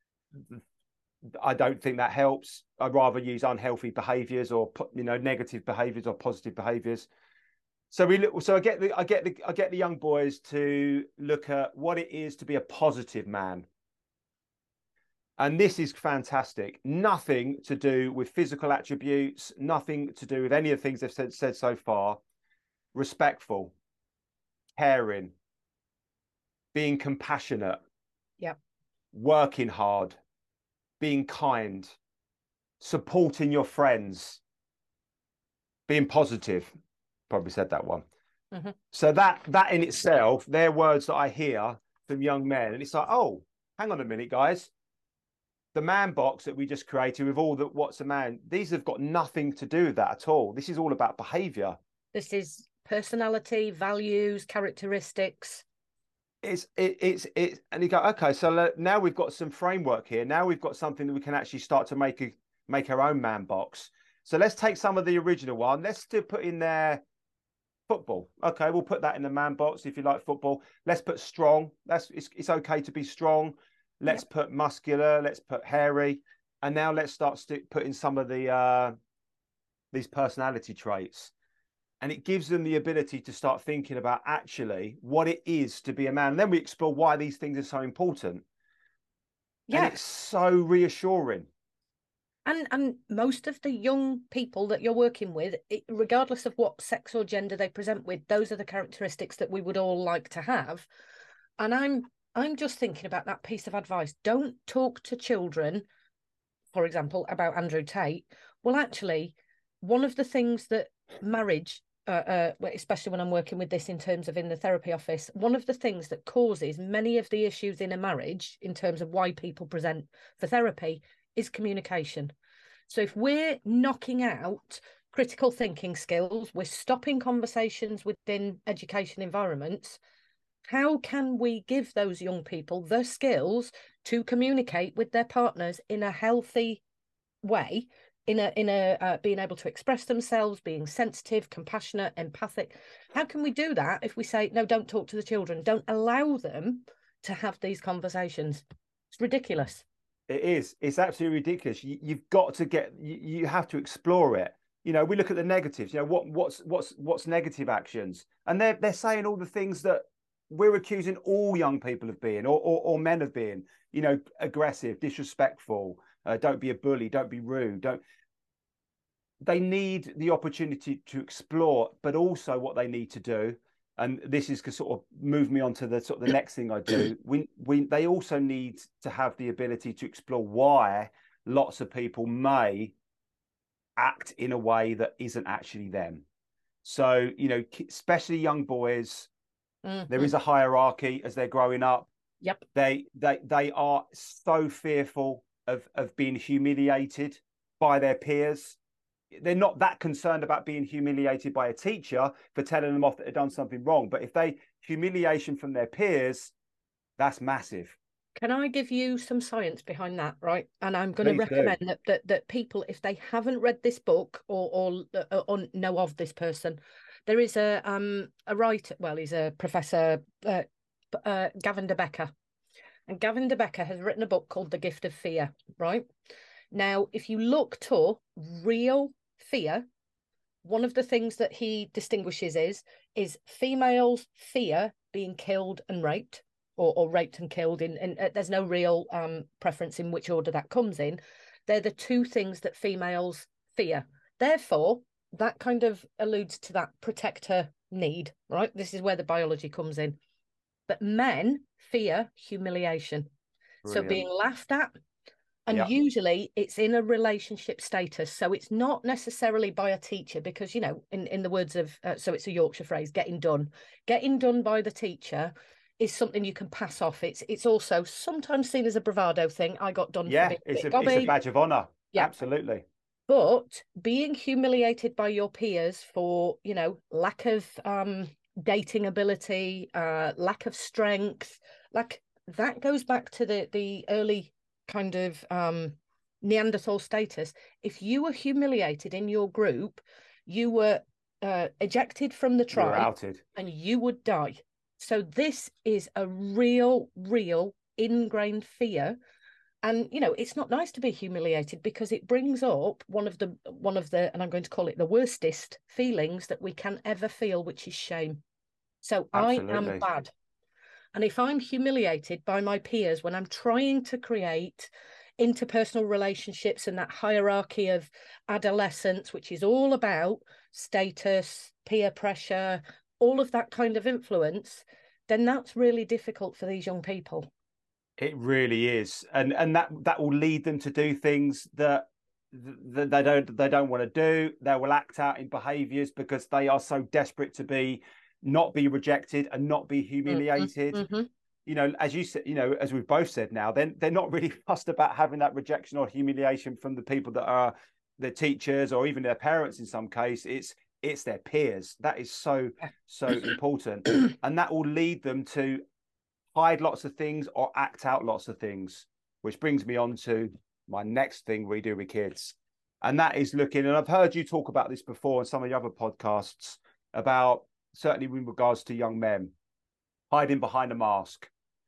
Speaker 2: I don't think that helps. I'd rather use unhealthy behaviors or, you know, negative behaviors or positive behaviors. So we look, so I get the I get the I get the young boys to look at what it is to be a positive man. And this is fantastic. Nothing to do with physical attributes, nothing to do with any of the things they've said, said so far. Respectful, caring, being compassionate,
Speaker 1: yep.
Speaker 2: working hard, being kind, supporting your friends, being positive. Probably said that one. Mm-hmm. So that that in itself, they're words that I hear from young men, and it's like, oh, hang on a minute, guys. The man box that we just created with all the what's a man, these have got nothing to do with that at all. This is all about behavior.
Speaker 1: This is personality, values, characteristics.
Speaker 2: It's it, it's it, and you go, okay, so now we've got some framework here. Now we've got something that we can actually start to make a make our own man box. So let's take some of the original one. Let's still put in there. Football. Okay, we'll put that in the man box if you like football. Let's put strong. That's it's, it's okay to be strong. Let's yep. put muscular. Let's put hairy. And now let's start st- putting some of the uh, these personality traits. And it gives them the ability to start thinking about actually what it is to be a man. And then we explore why these things are so important. Yeah. And it's so reassuring.
Speaker 1: And and most of the young people that you're working with, it, regardless of what sex or gender they present with, those are the characteristics that we would all like to have. And I'm I'm just thinking about that piece of advice. Don't talk to children, for example, about Andrew Tate. Well, actually, one of the things that marriage, uh, uh, especially when I'm working with this in terms of in the therapy office, one of the things that causes many of the issues in a marriage in terms of why people present for therapy is communication. So if we're knocking out critical thinking skills, we're stopping conversations within education environments, how can we give those young people the skills to communicate with their partners in a healthy way, in a in a uh, being able to express themselves, being sensitive, compassionate, empathic? How can we do that if we say, no, don't talk to the children, don't allow them to have these conversations? It's ridiculous.
Speaker 2: It is. It's absolutely ridiculous. You, you've got to get. You, you have to explore it. You know, we look at the negatives. You know, what what's what's what's negative actions, and they're they're saying all the things that we're accusing all young people of being, or or, or men of being. You know, aggressive, disrespectful. Uh, don't be a bully. Don't be rude. Don't. They need the opportunity to explore, but also what they need to do. And this is to sort of move me on to the sort of the next thing I do. We, we, they also need to have the ability to explore why lots of people may act in a way that isn't actually them. So, you know, especially young boys,
Speaker 1: mm-hmm.
Speaker 2: there is a hierarchy as they're growing up.
Speaker 1: Yep.
Speaker 2: They they they are so fearful of of being humiliated by their peers. They're not that concerned about being humiliated by a teacher for telling them off that they've done something wrong. But if they humiliation from their peers, that's massive.
Speaker 1: Can I give you some science behind that, right? And I'm going
Speaker 2: Please
Speaker 1: to recommend
Speaker 2: do.
Speaker 1: that, that that people, if they haven't read this book or or, uh, or know of this person, there is a um a writer. Well, he's a professor, uh, uh, Gavin de Becker, and Gavin de Becker has written a book called The Gift of Fear. Right now, if you look to real fear, one of the things that he distinguishes is is females fear being killed and raped. Or, or raped and killed in, and uh, there's no real um, preference in which order that comes in. They're the two things that females fear. Therefore, that kind of alludes to that protector need, right? This is where the biology comes in. But men fear humiliation. Brilliant. So being laughed at, and yep. usually it's in a relationship status. So it's not necessarily by a teacher because, you know, in, in the words of, uh, so it's a Yorkshire phrase, getting done. Getting done by the teacher is something you can pass off. It's it's also sometimes seen as a bravado thing. I got done
Speaker 2: yeah,
Speaker 1: for being
Speaker 2: it's
Speaker 1: a,
Speaker 2: a, it's a badge of honor. Yeah. Absolutely.
Speaker 1: But being humiliated by your peers for, you know, lack of um, dating ability, uh, lack of strength, like that goes back to the the early kind of um, Neanderthal status. If you were humiliated in your group, you were uh, ejected from the tribe.
Speaker 2: You were outed.
Speaker 1: And you would die. So this is a real, real ingrained fear. And, you know, it's not nice to be humiliated because it brings up one of the, one of the, and I'm going to call it the worstest feelings that we can ever feel, which is shame. So Absolutely. I am bad. And if I'm humiliated by my peers when I'm trying to create interpersonal relationships and that hierarchy of adolescence, which is all about status, peer pressure, all of that kind of influence, then that's really difficult for these young people.
Speaker 2: It really is, and and that that will lead them to do things that, that they don't they don't want to do. They will act out in behaviours because they are so desperate to be not be rejected and not be humiliated.
Speaker 1: Mm-hmm, mm-hmm.
Speaker 2: You know, as you said, you know, as we've both said now, then they're not really fussed about having that rejection or humiliation from the people that are their teachers or even their parents. In some case, it's it's their peers. That is so, so important. And that will lead them to hide lots of things or act out lots of things, which brings me on to my next thing we do with kids. And that is looking, and I've heard you talk about this before in some of the other podcasts about, certainly in regards to young men, hiding behind a mask.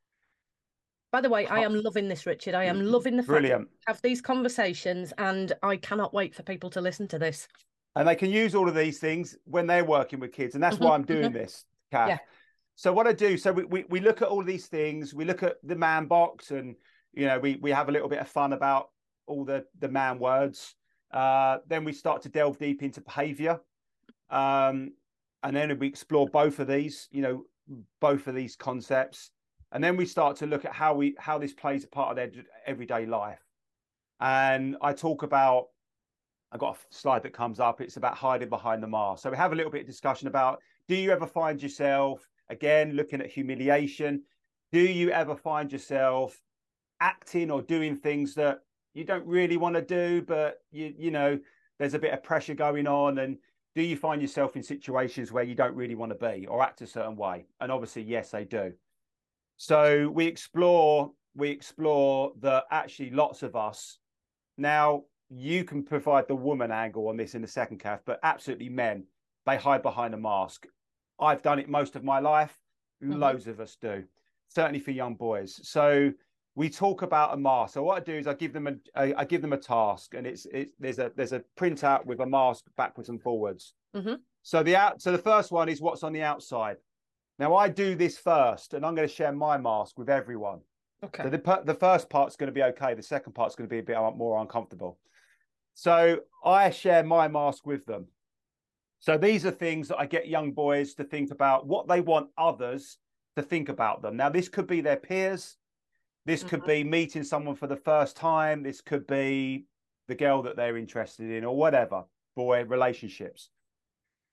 Speaker 1: By the way, I am loving this, Richard. I am loving the fact
Speaker 2: Brilliant.
Speaker 1: that we have these conversations, and I cannot wait for people to listen to this.
Speaker 2: And they can use all of these things when they're working with kids. And that's mm-hmm, why I'm doing mm-hmm. this, Kath. Yeah. So what I do, so we, we, we look at all of these things. We look at the man box and, you know, we, we have a little bit of fun about all the, the man words. Uh, then we start to delve deep into behavior. Um, and then we explore both of these, you know, both of these concepts. And then we start to look at how we how this plays a part of their everyday life. And I talk about, I've got a slide that comes up. It's about hiding behind the mask. So we have a little bit of discussion about, do you ever find yourself, again, looking at humiliation, do you ever find yourself acting or doing things that you don't really want to do, but you you know, there's a bit of pressure going on? And do you find yourself in situations where you don't really want to be or act a certain way? And obviously, yes, they do. So we explore, we explore that actually lots of us, now you can provide the woman angle on this in a second, Kath, but absolutely men, they hide behind a mask. I've done it most of my life. Mm-hmm. Loads of us do, certainly for young boys. So we talk about a mask. So what I do is I give them a, I, I give them a task, and it's, it's there's a there's a printout with a mask backwards and forwards.
Speaker 1: Mm-hmm.
Speaker 2: So the out, so the first one is what's on the outside. Now I do this first, and I'm going to share my mask with everyone.
Speaker 1: Okay.
Speaker 2: So the the first part's going to be okay. The second part's going to be a bit more uncomfortable. So I share my mask with them. So these are things that I get young boys to think about, what they want others to think about them. Now, this could be their peers. This could mm-hmm. be meeting someone for the first time. This could be the girl that they're interested in or whatever, boy relationships.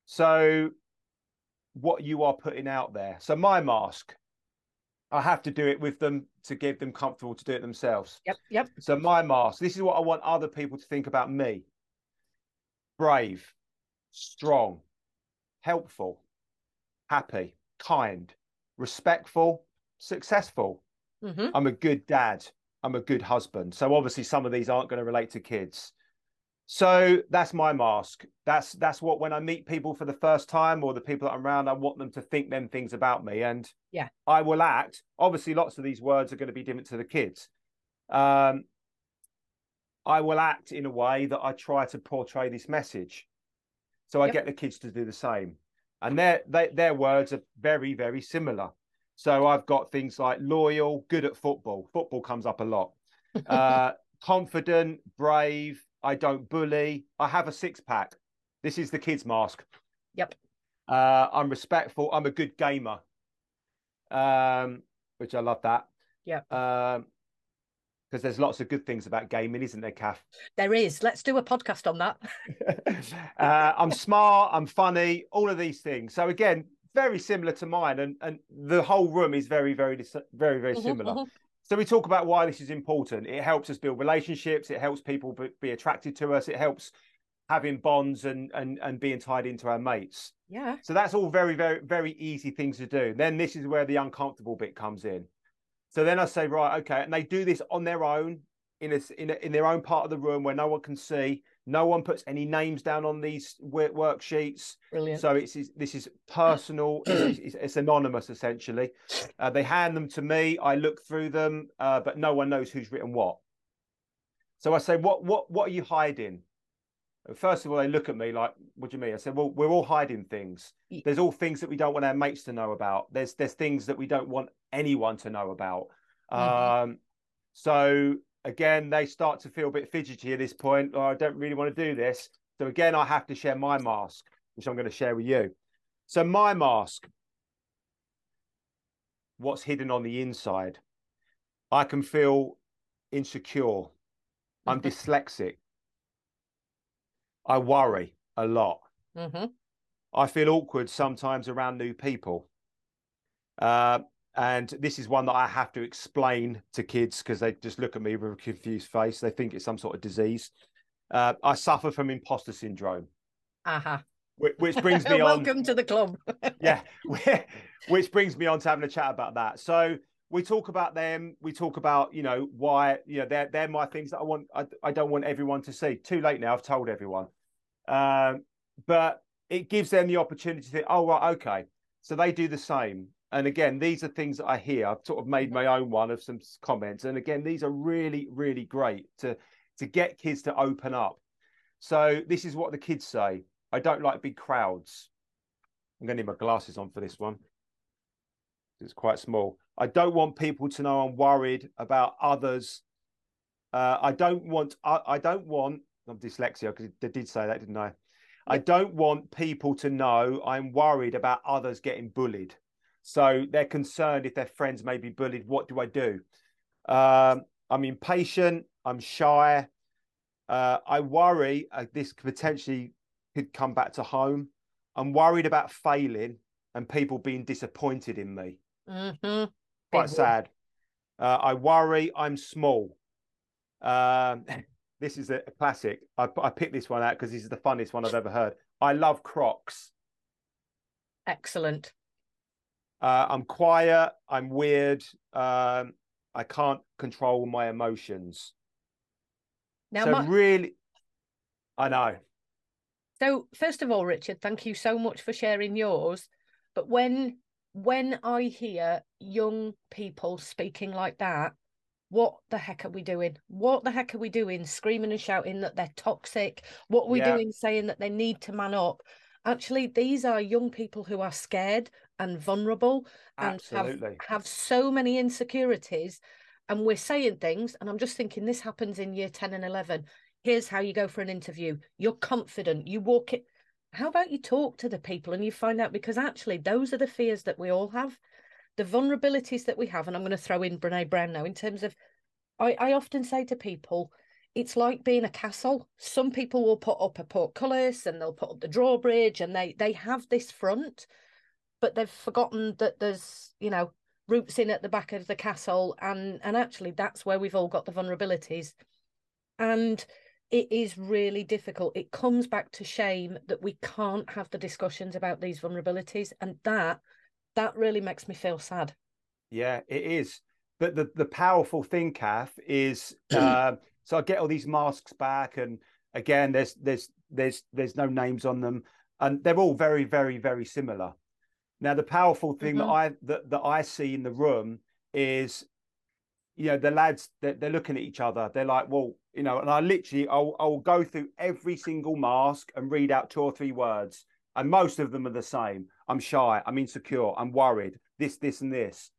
Speaker 2: So what you are putting out there. So my mask, I have to do it with them to give them comfortable to do it themselves.
Speaker 1: Yep, yep.
Speaker 2: So my mask, this is what I want other people to think about me. Brave, strong, helpful, happy, kind, respectful, successful.
Speaker 1: Mm-hmm.
Speaker 2: I'm a good dad. I'm a good husband. So obviously some of these aren't going to relate to kids. So that's my mask. That's that's what, when I meet people for the first time, or the people that I'm around, I want them to think them things about me. And
Speaker 1: yeah,
Speaker 2: I will act. Obviously, lots of these words are going to be different to the kids. Um, I will act in a way that I try to portray this message. So I
Speaker 1: yep.
Speaker 2: get the kids to do the same. And their they, their words are very, very similar. So I've got things like loyal, good at football. Football comes up a lot. Uh, confident, brave. I don't bully. I have a six pack. This is the kids' mask.
Speaker 1: Yep.
Speaker 2: Uh, I'm respectful. I'm a good gamer, um, which I love that.
Speaker 1: Yep.
Speaker 2: Um, because there's lots of good things about gaming, isn't there, Kath?
Speaker 1: There is. Let's do a podcast on that.
Speaker 2: uh, I'm smart. I'm funny. All of these things. So again, very similar to mine, and and the whole room is very, very, very, very similar. Mm-hmm. So we talk about why this is important. It helps us build relationships. It helps people be, be attracted to us. It helps having bonds and and and being tied into our mates.
Speaker 1: Yeah.
Speaker 2: So that's all very, very, very easy things to do. Then this is where the uncomfortable bit comes in. So then I say, right, okay, and they do this on their own in a, in a, in their own part of the room where no one can see. No one puts any names down on these worksheets.
Speaker 1: Brilliant.
Speaker 2: So it's, it's this is personal. it's, it's, it's anonymous essentially. Uh, they hand them to me. I look through them, uh, but no one knows who's written what. So I say, what what what are you hiding? And first of all, they look at me like, what do you mean? I said, well, we're all hiding things. There's all things that we don't want our mates to know about. There's there's things that we don't want anyone to know about. Mm-hmm. Um, so again, they start to feel a bit fidgety at this point. Oh, I don't really want to do this. So again, I have to share my mask, which I'm going to share with you. So my mask, what's hidden on the inside? I can feel insecure. I'm dyslexic. I worry a lot.
Speaker 1: Mm-hmm.
Speaker 2: I feel awkward sometimes around new people. Uh, and this is one that I have to explain to kids because they just look at me with a confused face. They think it's some sort of disease. Uh, I suffer from imposter syndrome.
Speaker 1: Uh-huh.
Speaker 2: Which, which brings me
Speaker 1: Welcome
Speaker 2: on.
Speaker 1: Welcome to the club.
Speaker 2: Yeah. Which brings me on to having a chat about that. So we talk about them. We talk about, you know, why, you know, they're, they're my things that I want. I, I don't want everyone to see. Too late now. I've told everyone. Um, but it gives them the opportunity to think, oh, right, okay. So they do the same. And again, these are things that I hear. I've sort of made my own one of some comments. And again, these are really, really great to, to get kids to open up. So this is what the kids say. I don't like big crowds. I'm going to need my glasses on for this one. It's quite small. I don't want people to know I'm worried about others. Uh, I don't want, I, I don't want, I'm dyslexia because they did say that, didn't I? Yep. I don't want people to know I'm worried about others getting bullied. So they're concerned if their friends may be bullied. What do I do? Um, I'm impatient. I'm shy. Uh, I worry uh, this potentially could come back to home. I'm worried about failing and people being disappointed in me.
Speaker 1: Mm-hmm.
Speaker 2: Quite
Speaker 1: Big
Speaker 2: sad. Uh, I worry I'm small. Um, this is a classic. I, I picked this one out because this is the funniest one I've ever heard. I love Crocs.
Speaker 1: Excellent.
Speaker 2: Uh, I'm quiet. I'm weird. Um, I can't control my emotions.
Speaker 1: Now,
Speaker 2: so
Speaker 1: my...
Speaker 2: really, I know.
Speaker 1: So first of all, Richard, thank you so much for sharing yours. But when when I hear young people speaking like that, what the heck are we doing? What the heck are we doing? Screaming and shouting that they're toxic. What are we yeah. doing saying that they need to man up? Actually, these are young people who are scared and vulnerable and have, have so many insecurities. And we're saying things, and I'm just thinking this happens in year ten and eleven. Here's how you go for an interview. You're confident. You walk it. How about you talk to the people and you find out? Because actually, those are the fears that we all have. The vulnerabilities that we have, and I'm going to throw in Brene Brown now in terms of, I, I often say to people, it's like being a castle. Some people will put up a portcullis and they'll put up the drawbridge, and they they have this front, but they've forgotten that there's, you know, roots in at the back of the castle, and and actually that's where we've all got the vulnerabilities. And it is really difficult. It comes back to shame that we can't have the discussions about these vulnerabilities, and that that really makes me feel sad.
Speaker 2: Yeah, it is. But the the powerful thing, Kath, is uh, so I get all these masks back, and again, there's there's there's there's no names on them, and they're all very very very similar. Now, the powerful thing
Speaker 1: Mm-hmm.
Speaker 2: that I that, that I see in the room is, you know, the lads, they're, they're looking at each other. They're like, well, you know, and I literally, I'll, I'll go through every single mask and read out two or three words. And most of them are the same. I'm shy. I'm insecure. I'm worried. This, this, and this.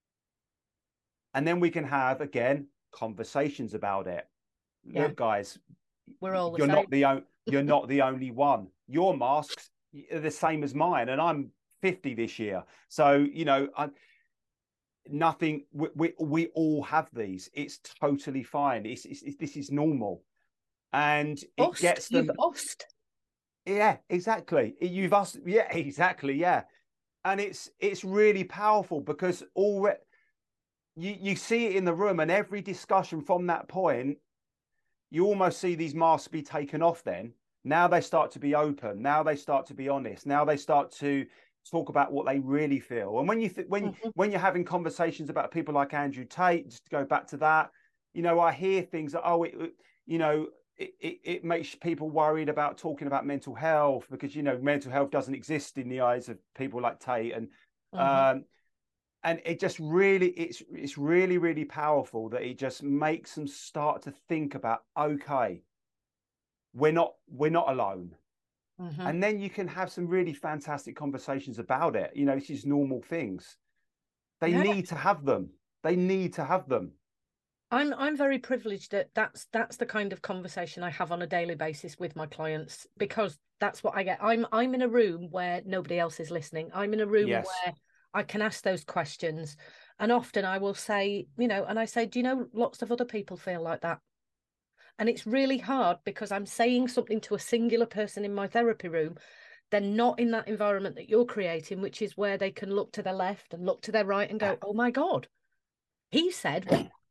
Speaker 2: And then we can have, again, conversations about it.
Speaker 1: Yeah,
Speaker 2: Look, guys,
Speaker 1: we're all the
Speaker 2: you're
Speaker 1: same.
Speaker 2: not the only, you're not the only one. Your masks are the same as mine, and I'm fifty this year. So, you know, I, nothing, we, we we all have these. It's totally fine. It's, it's, it's this is normal, and it
Speaker 1: Ust,
Speaker 2: gets
Speaker 1: you've
Speaker 2: them.
Speaker 1: ust.
Speaker 2: Yeah, exactly. You've asked. Yeah, exactly. Yeah, and it's it's really powerful because already you you see it in the room, and every discussion from that point, you almost see these masks be taken off. Then now they start to be open. Now they start to be honest. Now they start to talk about what they really feel. And when you th- when
Speaker 1: Mm-hmm.
Speaker 2: when you're having conversations about people like Andrew Tate, just to go back to that, you know, I hear things that, oh, it, you know, it, it, it makes people worried about talking about mental health because, you know, mental health doesn't exist in the eyes of people like Tate, and
Speaker 1: Mm-hmm.
Speaker 2: um, and it just really, it's it's really really powerful that it just makes them start to think about, okay, we're not we're not alone.
Speaker 1: Mm-hmm.
Speaker 2: And then you can have some really fantastic conversations about it. You know, it's just normal things. They
Speaker 1: Yeah.
Speaker 2: need to have them. They need to have them.
Speaker 1: I'm I'm very privileged that that's that's the kind of conversation I have on a daily basis with my clients, because that's what I get. I'm I'm in a room where nobody else is listening. I'm in a room
Speaker 2: Yes.
Speaker 1: where I can ask those questions, and often I will say, you know, and I say, do you know, lots of other people feel like that. And it's really hard because I'm saying something to a singular person in my therapy room. They're not in that environment that you're creating, which is where they can look to their left and look to their right and go, oh my God, he said,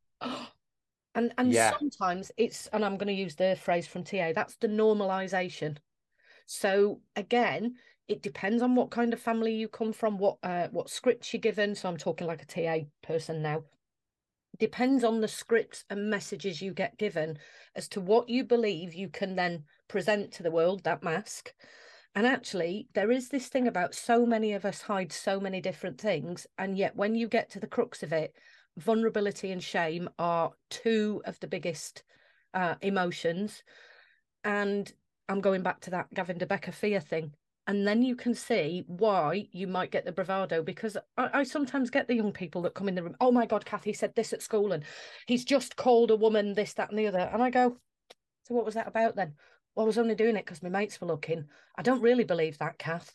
Speaker 1: and and
Speaker 2: Yeah.
Speaker 1: sometimes it's, and I'm going to use the phrase from T A, that's the normalization. So again, it depends on what kind of family you come from, what uh, what scripts you're given. So I'm talking like a T A person now. Depends on the scripts and messages you get given as to what you believe you can then present to the world, that mask. And actually, there is this thing about so many of us hide so many different things. And yet, when you get to the crux of it, vulnerability and shame are two of the biggest uh, emotions. And I'm going back to that Gavin de Becker fear thing. And then you can see why you might get the bravado, because I, I sometimes get the young people that come in the room. Oh my God, Kathy said this at school, and he's just called a woman this, that, and the other. And I go, so what was that about then? Well, I was only doing it because my mates were looking. I don't really believe that, Kath.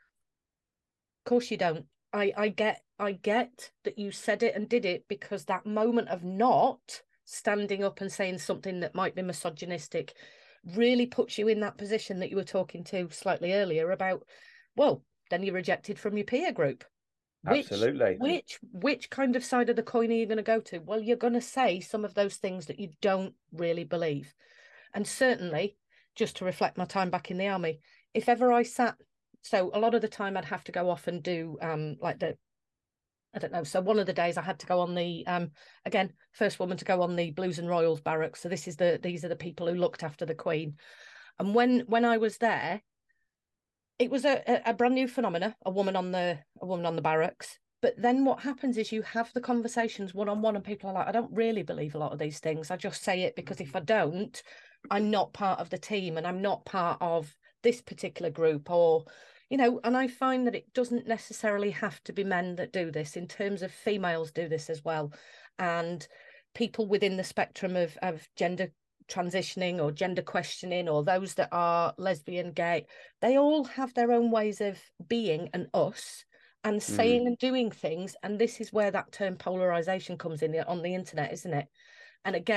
Speaker 1: Of course you don't. I, I get I get that you said it and did it because that moment of not standing up and saying something that might be misogynistic really puts you in that position that you were talking to slightly earlier about, well, then you're rejected from your peer group. Which
Speaker 2: Absolutely.
Speaker 1: which which kind of side of the coin are you going to go to? Well, you're going to say some of those things that you don't really believe. And certainly, just to reflect my time back in the army, if ever I sat, so a lot of the time I'd have to go off and do um like the, I don't know. So one of the days I had to go on the um again, first woman to go on the Blues and Royals barracks. So this is the these are the people who looked after the Queen. And when when I was there, it was a, a brand new phenomena, a woman on the a woman on the barracks. But then what happens is you have the conversations one on one, and people are like, I don't really believe a lot of these things. I just say it because if I don't, I'm not part of the team and I'm not part of this particular group, or, you know, and I find that it doesn't necessarily have to be men that do this. In terms of females do this as well. And people within the spectrum of, of gender transitioning or gender questioning, or those that are lesbian, gay, they all have their own ways of being and us and saying
Speaker 2: Mm.
Speaker 1: and doing things. And this is where that term polarization comes in on the internet, isn't it? And again,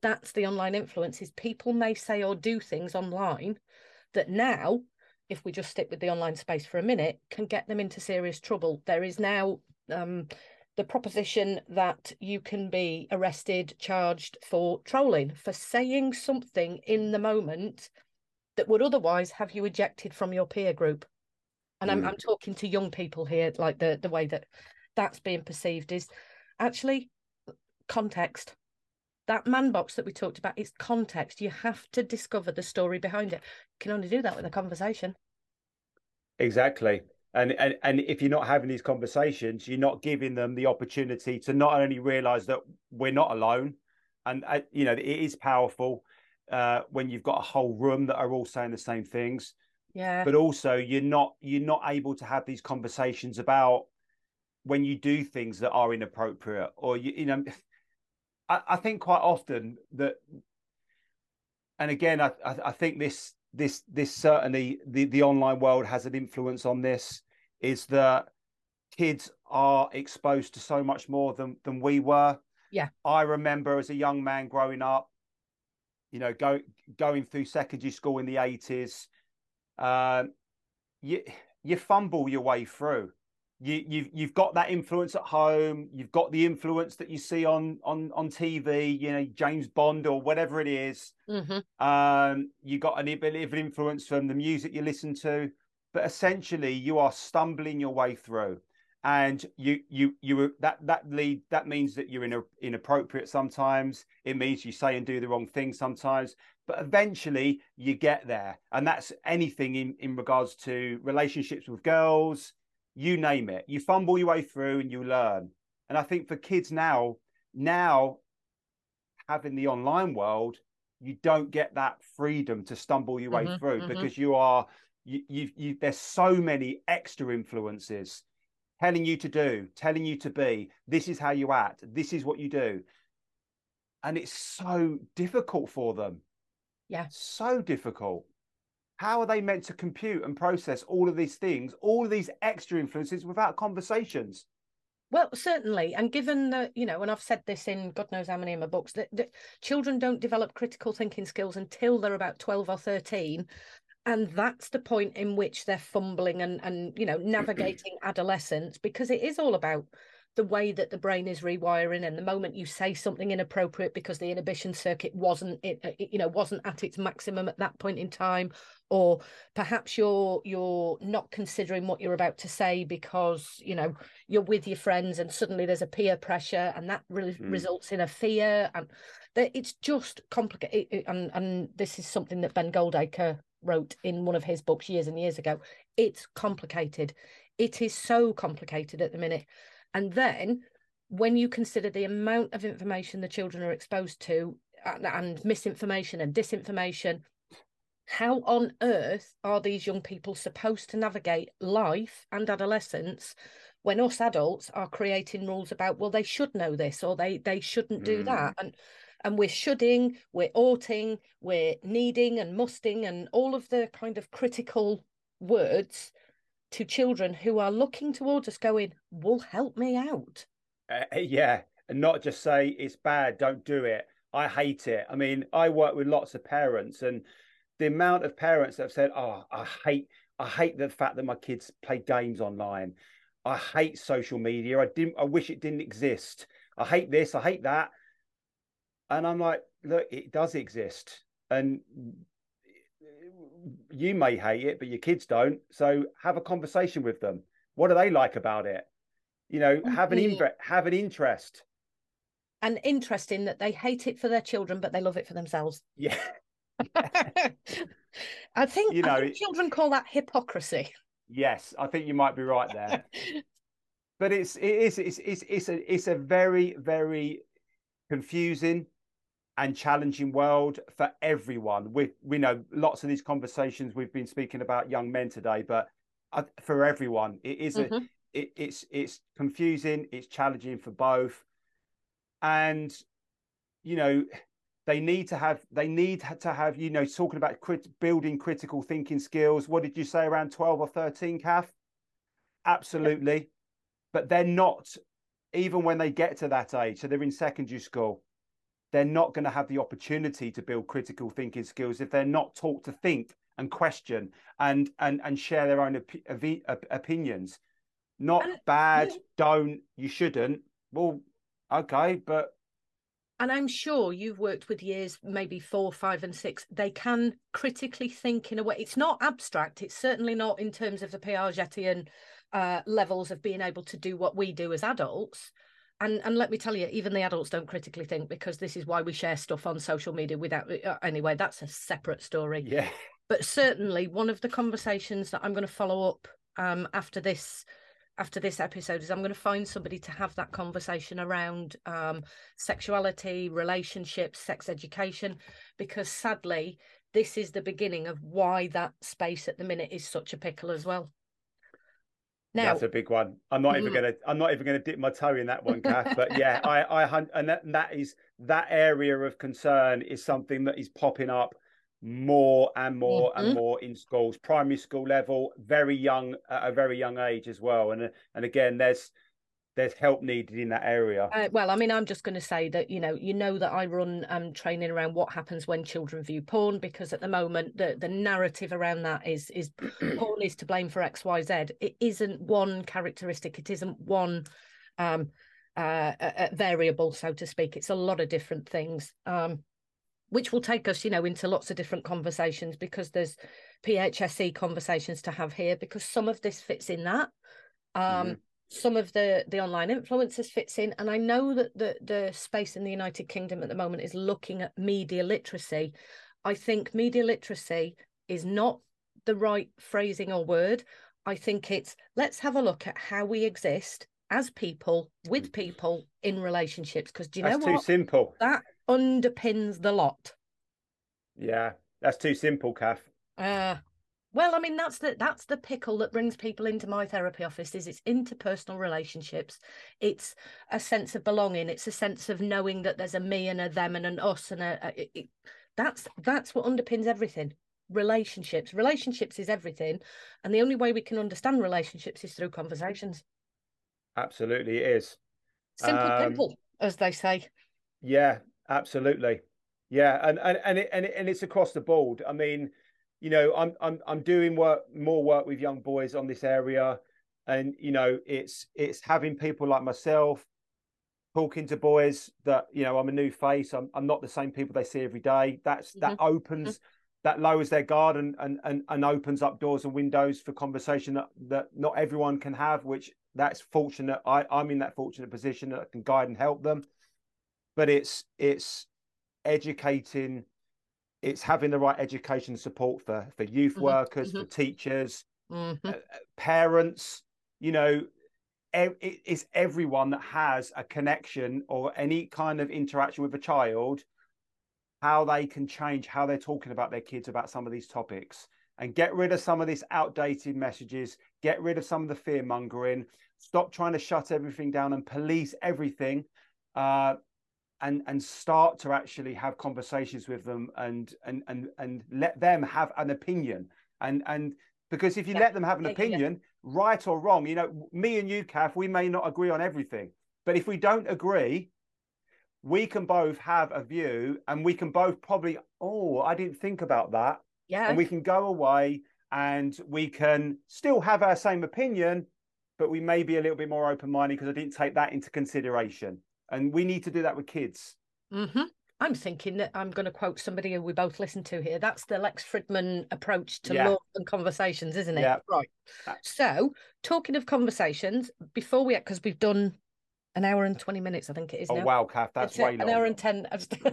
Speaker 1: that's the online influence, is people may say or do things online that now, if we just stick with the online space for a minute, can get them into serious trouble. There is now um, the proposition that you can be arrested, charged for trolling, for saying something in the moment that would otherwise have you ejected from your peer group. And mm. I'm, I'm talking to young people here, like the, the way that that's being perceived is actually context. That man box that we talked about is context. You have to discover the story behind it. You can only do that with a conversation.
Speaker 2: Exactly. And, and and if you're not having these conversations, you're not giving them the opportunity to not only realize that we're not alone. And, uh, you know, it is powerful uh, when you've got a whole room that are all saying the same things.
Speaker 1: Yeah.
Speaker 2: But also you're not you're not able to have these conversations about when you do things that are inappropriate, or, you, you know, I, I think quite often that, and again, I, I think this this this certainly the, the online world has an influence on this, is that kids are exposed to so much more than than we were.
Speaker 1: Yeah.
Speaker 2: I remember as a young man growing up, you know, go, going through secondary school in the eighties, uh, you you fumble your way through. You, you've you've got that influence at home. You've got the influence that you see on on on T V. You know, James Bond or whatever it is.
Speaker 1: Mm-hmm.
Speaker 2: Um, you got a bit of influence from the music you listen to, but essentially you are stumbling your way through, and you you you that that lead that means that you're in a, inappropriate sometimes. It means you say and do the wrong thing sometimes, but eventually you get there, and that's anything in in regards to relationships with girls. You name it, you fumble your way through and you learn. And I think for kids now, now having the online world, you don't get that freedom to stumble your way mm-hmm, through mm-hmm. because you are, you, you, you, there's so many extra influences telling you to do, telling you to be, this is how you act, this is what you do. And it's so difficult for them.
Speaker 1: Yeah.
Speaker 2: So difficult. How are they meant to compute and process all of these things, all of these extra influences without conversations?
Speaker 1: Well, certainly. And given that, you know, and I've said this in God knows how many of my books, that, that children don't develop critical thinking skills until they're about twelve or thirteen. And that's the point in which they're fumbling and, and you know, navigating adolescence, because it is all about the way that the brain is rewiring. And the moment you say something inappropriate because the inhibition circuit wasn't, it, it, you know, wasn't at its maximum at that point in time, or perhaps you're you're not considering what you're about to say because, you know, you're with your friends and suddenly there's a peer pressure and that really mm. results in a fear. And it's just complicated. And, and this is something that Ben Goldacre wrote in one of his books years and years ago. It's complicated. It is so complicated at the minute. And then when you consider the amount of information the children are exposed to, and, and misinformation and disinformation, how on earth are these young people supposed to navigate life and adolescence when us adults are creating rules about, well, they should know this or they they shouldn't do mm. that? And and we're shoulding, we're oughting, we're needing and musting and all of the kind of critical words to children who are looking towards us going, well, help me out.
Speaker 2: Uh, yeah, and not just say it's bad, don't do it, I hate it. I mean, I work with lots of parents, and the amount of parents that have said, oh, I hate, I hate the fact that my kids play games online. I hate social media. I didn't, I wish it didn't exist. I hate this, I hate that. And I'm like, look, it does exist. And you may hate it, but your kids don't. So have a conversation with them. What do they like about it? You know, have an mm-hmm. inv- have an interest.
Speaker 1: And interesting that they hate it for their children, but they love it for themselves.
Speaker 2: Yeah.
Speaker 1: I think, you know, I think children call that hypocrisy.
Speaker 2: Yes, I think you might be right there. But it's it is it's it's it's a it's a very, very confusing and challenging world for everyone. We we know lots of these conversations we've been speaking about young men today, but for everyone, it is mm-hmm. a it, it's it's confusing, it's challenging for both, and you know they need to have they need to have you know talking about crit, building critical thinking skills. What did you say, around twelve or thirteen, Kath? Absolutely, yeah. But they're not, even when they get to that age. So they're in secondary school. they're not going to have the opportunity to build critical thinking skills if they're not taught to think and question and and and share their own op op opinions. Not
Speaker 1: and,
Speaker 2: bad,
Speaker 1: yeah.
Speaker 2: don't, you shouldn't. Well, okay, but
Speaker 1: and I'm sure you've worked with years, maybe four, five, and six. They can critically think in a way. It's not abstract. It's certainly not in terms of the Piagetian uh, levels of being able to do what we do as adults. And and let me tell you, even the adults don't critically think, because this is why we share stuff on social media without. Uh, anyway, that's a separate story.
Speaker 2: yeah.
Speaker 1: But certainly, one of the conversations that I'm going to follow up um, after this. after this episode is I'm going to find somebody to have that conversation around um, sexuality, relationships, sex education, because sadly, this is the beginning of why that space at the minute is such a pickle as well. Now,
Speaker 2: that's a big one. I'm not mm, even gonna. I'm not even gonna dip my toe in that one, Kath. But yeah, I, I, and that, and that is that area of concern is something that is popping up more and more mm-hmm. and more in schools, primary school level, very young, at a very young age as well. And and again, there's there's help needed in that area.
Speaker 1: Uh, well, I mean, I'm just going to say that, you know, you know that I run um, training around what happens when children view porn, because at the moment the the narrative around that is is porn is to blame for X, Y, Z. It isn't one characteristic. It isn't one um, uh, a, a variable, so to speak. It's a lot of different things. Um, which will take us, you know, into lots of different conversations, because there's P H S E conversations to have here, because some of this fits in that. Um, mm-hmm. Some of the the online influencers fits in. And I know that the, the space in the United Kingdom at the moment is looking at media literacy. I think media literacy is not the right phrasing or word. I think it's, let's have a look at how we exist as people, with people, in relationships. Because do you
Speaker 2: That's
Speaker 1: know what?
Speaker 2: That's too simple.
Speaker 1: That underpins the lot.
Speaker 2: Yeah, that's too simple, Kath.
Speaker 1: Uh, well, I mean, that's the that's the pickle that brings people into my therapy office. Is it's interpersonal relationships. It's a sense of belonging. It's a sense of knowing that there's a me and a them and an us and a, a it, it, that's that's what underpins everything. Relationships. Relationships is everything, and the only way we can understand relationships is through conversations.
Speaker 2: Absolutely, it is.
Speaker 1: Simple, um, simple, as they say.
Speaker 2: Yeah, absolutely. Yeah, and and and it, and it, and it's across the board. I mean, you know, I'm I'm I'm doing work more work with young boys on this area, and you know, it's it's having people like myself talking to boys that, you know, I'm a new face. I'm I'm not the same people they see every day. That's mm-hmm. that opens mm-hmm. that lowers their guard and and and and opens up doors and windows for conversation that that not everyone can have. Which that's fortunate. I I'm in that fortunate position that I can guide and help them. But it's it's educating, it's having the right education support for for youth mm-hmm. workers, mm-hmm. for teachers, mm-hmm. uh, parents. You know, it, it's everyone that has a connection or any kind of interaction with a child, how they can change how they're talking about their kids about some of these topics, and get rid of some of these outdated messages, get rid of some of the fear mongering, stop trying to shut everything down and police everything. Uh, And, and start to actually have conversations with them and and and and let them have an opinion. And and because if you yeah. let them have an opinion, yeah. right or wrong, you know, me and you, Kath, we may not agree on everything. But if we don't agree, we can both have a view, and we can both probably, oh, I didn't think about that.
Speaker 1: Yeah.
Speaker 2: And we can go away and we can still have our same opinion, but we may be a little bit more open-minded because I didn't take that into consideration. And we need to do that with kids.
Speaker 1: Mm-hmm. I'm thinking that I'm going to quote somebody who we both listen to here. That's the Lex Fridman approach to yeah. law and conversations, isn't it?
Speaker 2: Yeah.
Speaker 1: Right. So, talking of conversations, before we, because we've done an hour and twenty minutes, I think it is
Speaker 2: oh,
Speaker 1: now.
Speaker 2: Oh, wow, Kath, that's
Speaker 1: it's
Speaker 2: way
Speaker 1: an
Speaker 2: long.
Speaker 1: hour and ten.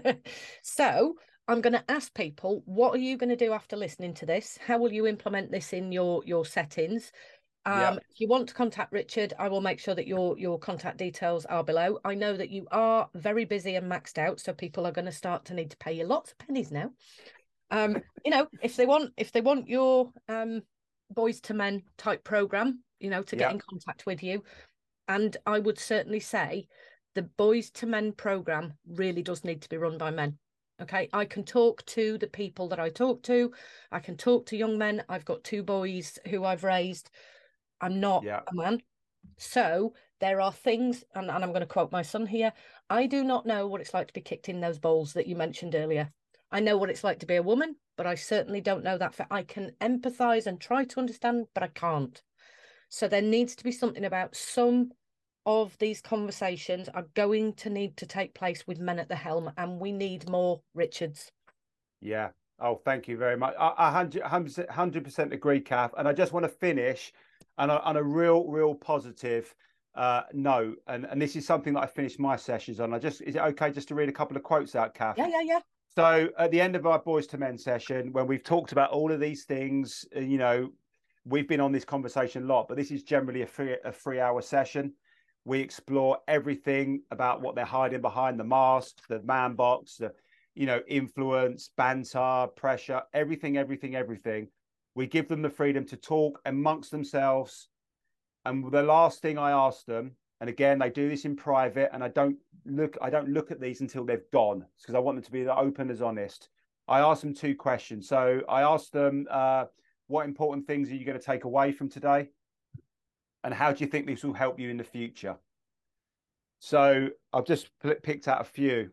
Speaker 1: So, I'm going to ask people, what are you going to do after listening to this? How will you implement this in your, your settings? Um, yep. If you want to contact Richard, I will make sure that your your contact details are below. I know that you are very busy and maxed out, so people are going to start to need to pay you lots of pennies now. Um, you know, if they want if they want your um boys to men type program, you know, to get yep. in contact with you. And I would certainly say the boys to men program really does need to be run by men. Okay, I can talk to the people that I talk to. I can talk to young men. I've got two boys who I've raised. I'm not yeah. a man. So there are things, and, and I'm going to quote my son here, I do not know what it's like to be kicked in those balls that you mentioned earlier. I know what it's like to be a woman, but I certainly don't know that. For I can empathise and try to understand, but I can't. So there needs to be something about some of these conversations are going to need to take place with men at the helm, and we need more Richards.
Speaker 2: Yeah. Oh, thank you very much. I, I hundred hundred percent agree, Kath. And I just want to finish on a, on a real, real positive uh, note. And and this is something that I finished my sessions on. I just is it okay just to read a couple of quotes out, Kath?
Speaker 1: Yeah, yeah, yeah.
Speaker 2: So at the end of our Boys to Men session, when we've talked about all of these things, you know, we've been on this conversation a lot, but this is generally a three a three hour session. We explore everything about what they're hiding behind the mask, the man box, the you know, influence, banter, pressure, everything, everything, everything. We give them the freedom to talk amongst themselves. And the last thing I ask them, and again, they do this in private, and I don't look, I don't look at these until they've gone, because I want them to be open as honest. I ask them two questions. So I asked them, uh, what important things are you going to take away from today? And how do you think this will help you in the future? So I've just picked out a few.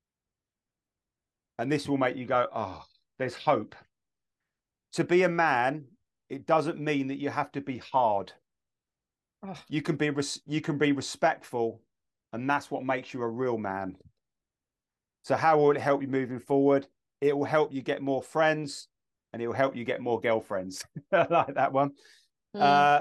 Speaker 2: And this will make you go, oh, there's hope. To be a man, it doesn't mean that you have to be hard. Oh. You can be you can be respectful, and that's what makes you a real man. So how will it help you moving forward? It will help you get more friends, and it will help you get more girlfriends. I like that one. Mm. Uh,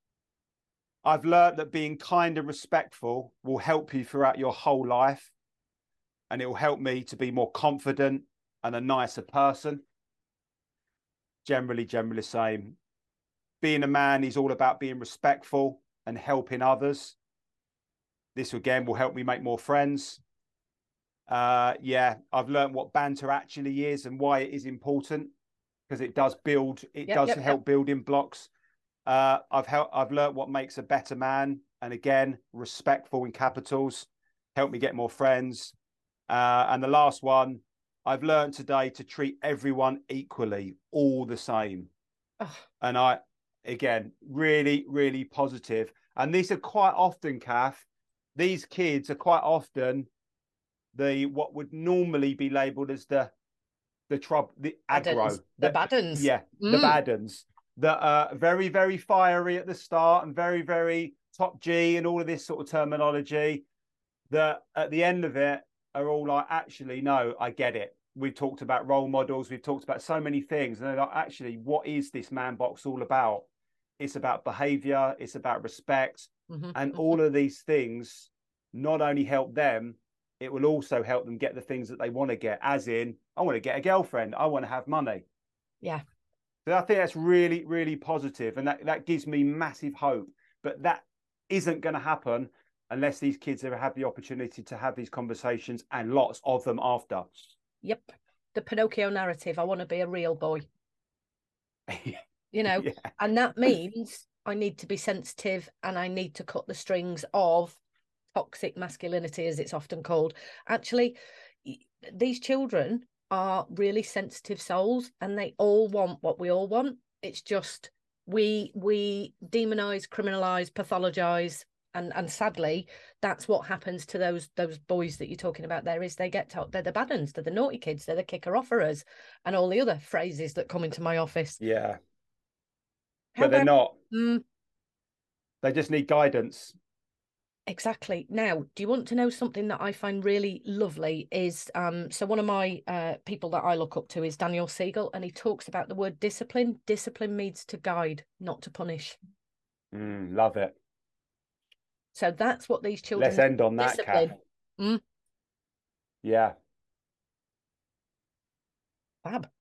Speaker 2: I've learned that being kind and respectful will help you throughout your whole life. And it will help me to be more confident and a nicer person. Generally, generally the same. Being a man is all about being respectful and helping others. This, again, will help me make more friends. Uh, yeah, I've learned what banter actually is and why it is important, because it does build, it yep, does yep, help yep. building blocks. Uh, I've, helped, I've learned what makes a better man. And again, respectful in capitals, help me get more friends. Uh, and the last one, I've learned today to treat everyone equally, all the same. Oh. And I, again, really, really positive. And these are quite often, Kath, these kids are quite often the what would normally be labelled as the the trouble, the aggro,
Speaker 1: the, the bad uns.
Speaker 2: Yeah, mm. the bad uns that are very, very fiery at the start and very, very top G and all of this sort of terminology. That at the end of it, are all like, actually, no, I get it. We've talked about role models. We've talked about so many things. And they're like, actually, what is this man box all about? It's about behavior. It's about respect. Mm-hmm. And all of these things not only help them, it will also help them get the things that they want to get, as in, I want to get a girlfriend. I want to have money.
Speaker 1: Yeah.
Speaker 2: So I think that's really, really positive. And that, that gives me massive hope. But that isn't going to happen unless these kids ever have the opportunity to have these conversations, and lots of them after.
Speaker 1: Yep. The Pinocchio narrative. I want to be a real boy. You know, yeah. And that means I need to be sensitive, and I need to cut the strings of toxic masculinity, as it's often called. Actually, these children are really sensitive souls, and they all want what we all want. It's just we we demonize, criminalize, pathologize. And and sadly, that's what happens to those those boys that you're talking about there, is they get told they're the bad uns, they're the naughty kids, they're the kicker-offerers, and all the other phrases that come into my office.
Speaker 2: Yeah. How but they're about, not.
Speaker 1: Um,
Speaker 2: they just need guidance.
Speaker 1: Exactly. Now, do you want to know something that I find really lovely is, um, so one of my uh, people that I look up to is Daniel Siegel, and he talks about the word discipline. Discipline means to guide, not to punish.
Speaker 2: Mm, love it.
Speaker 1: So that's what these children.
Speaker 2: Let's end on that, Kath.
Speaker 1: Mm.
Speaker 2: Yeah.
Speaker 1: Fab.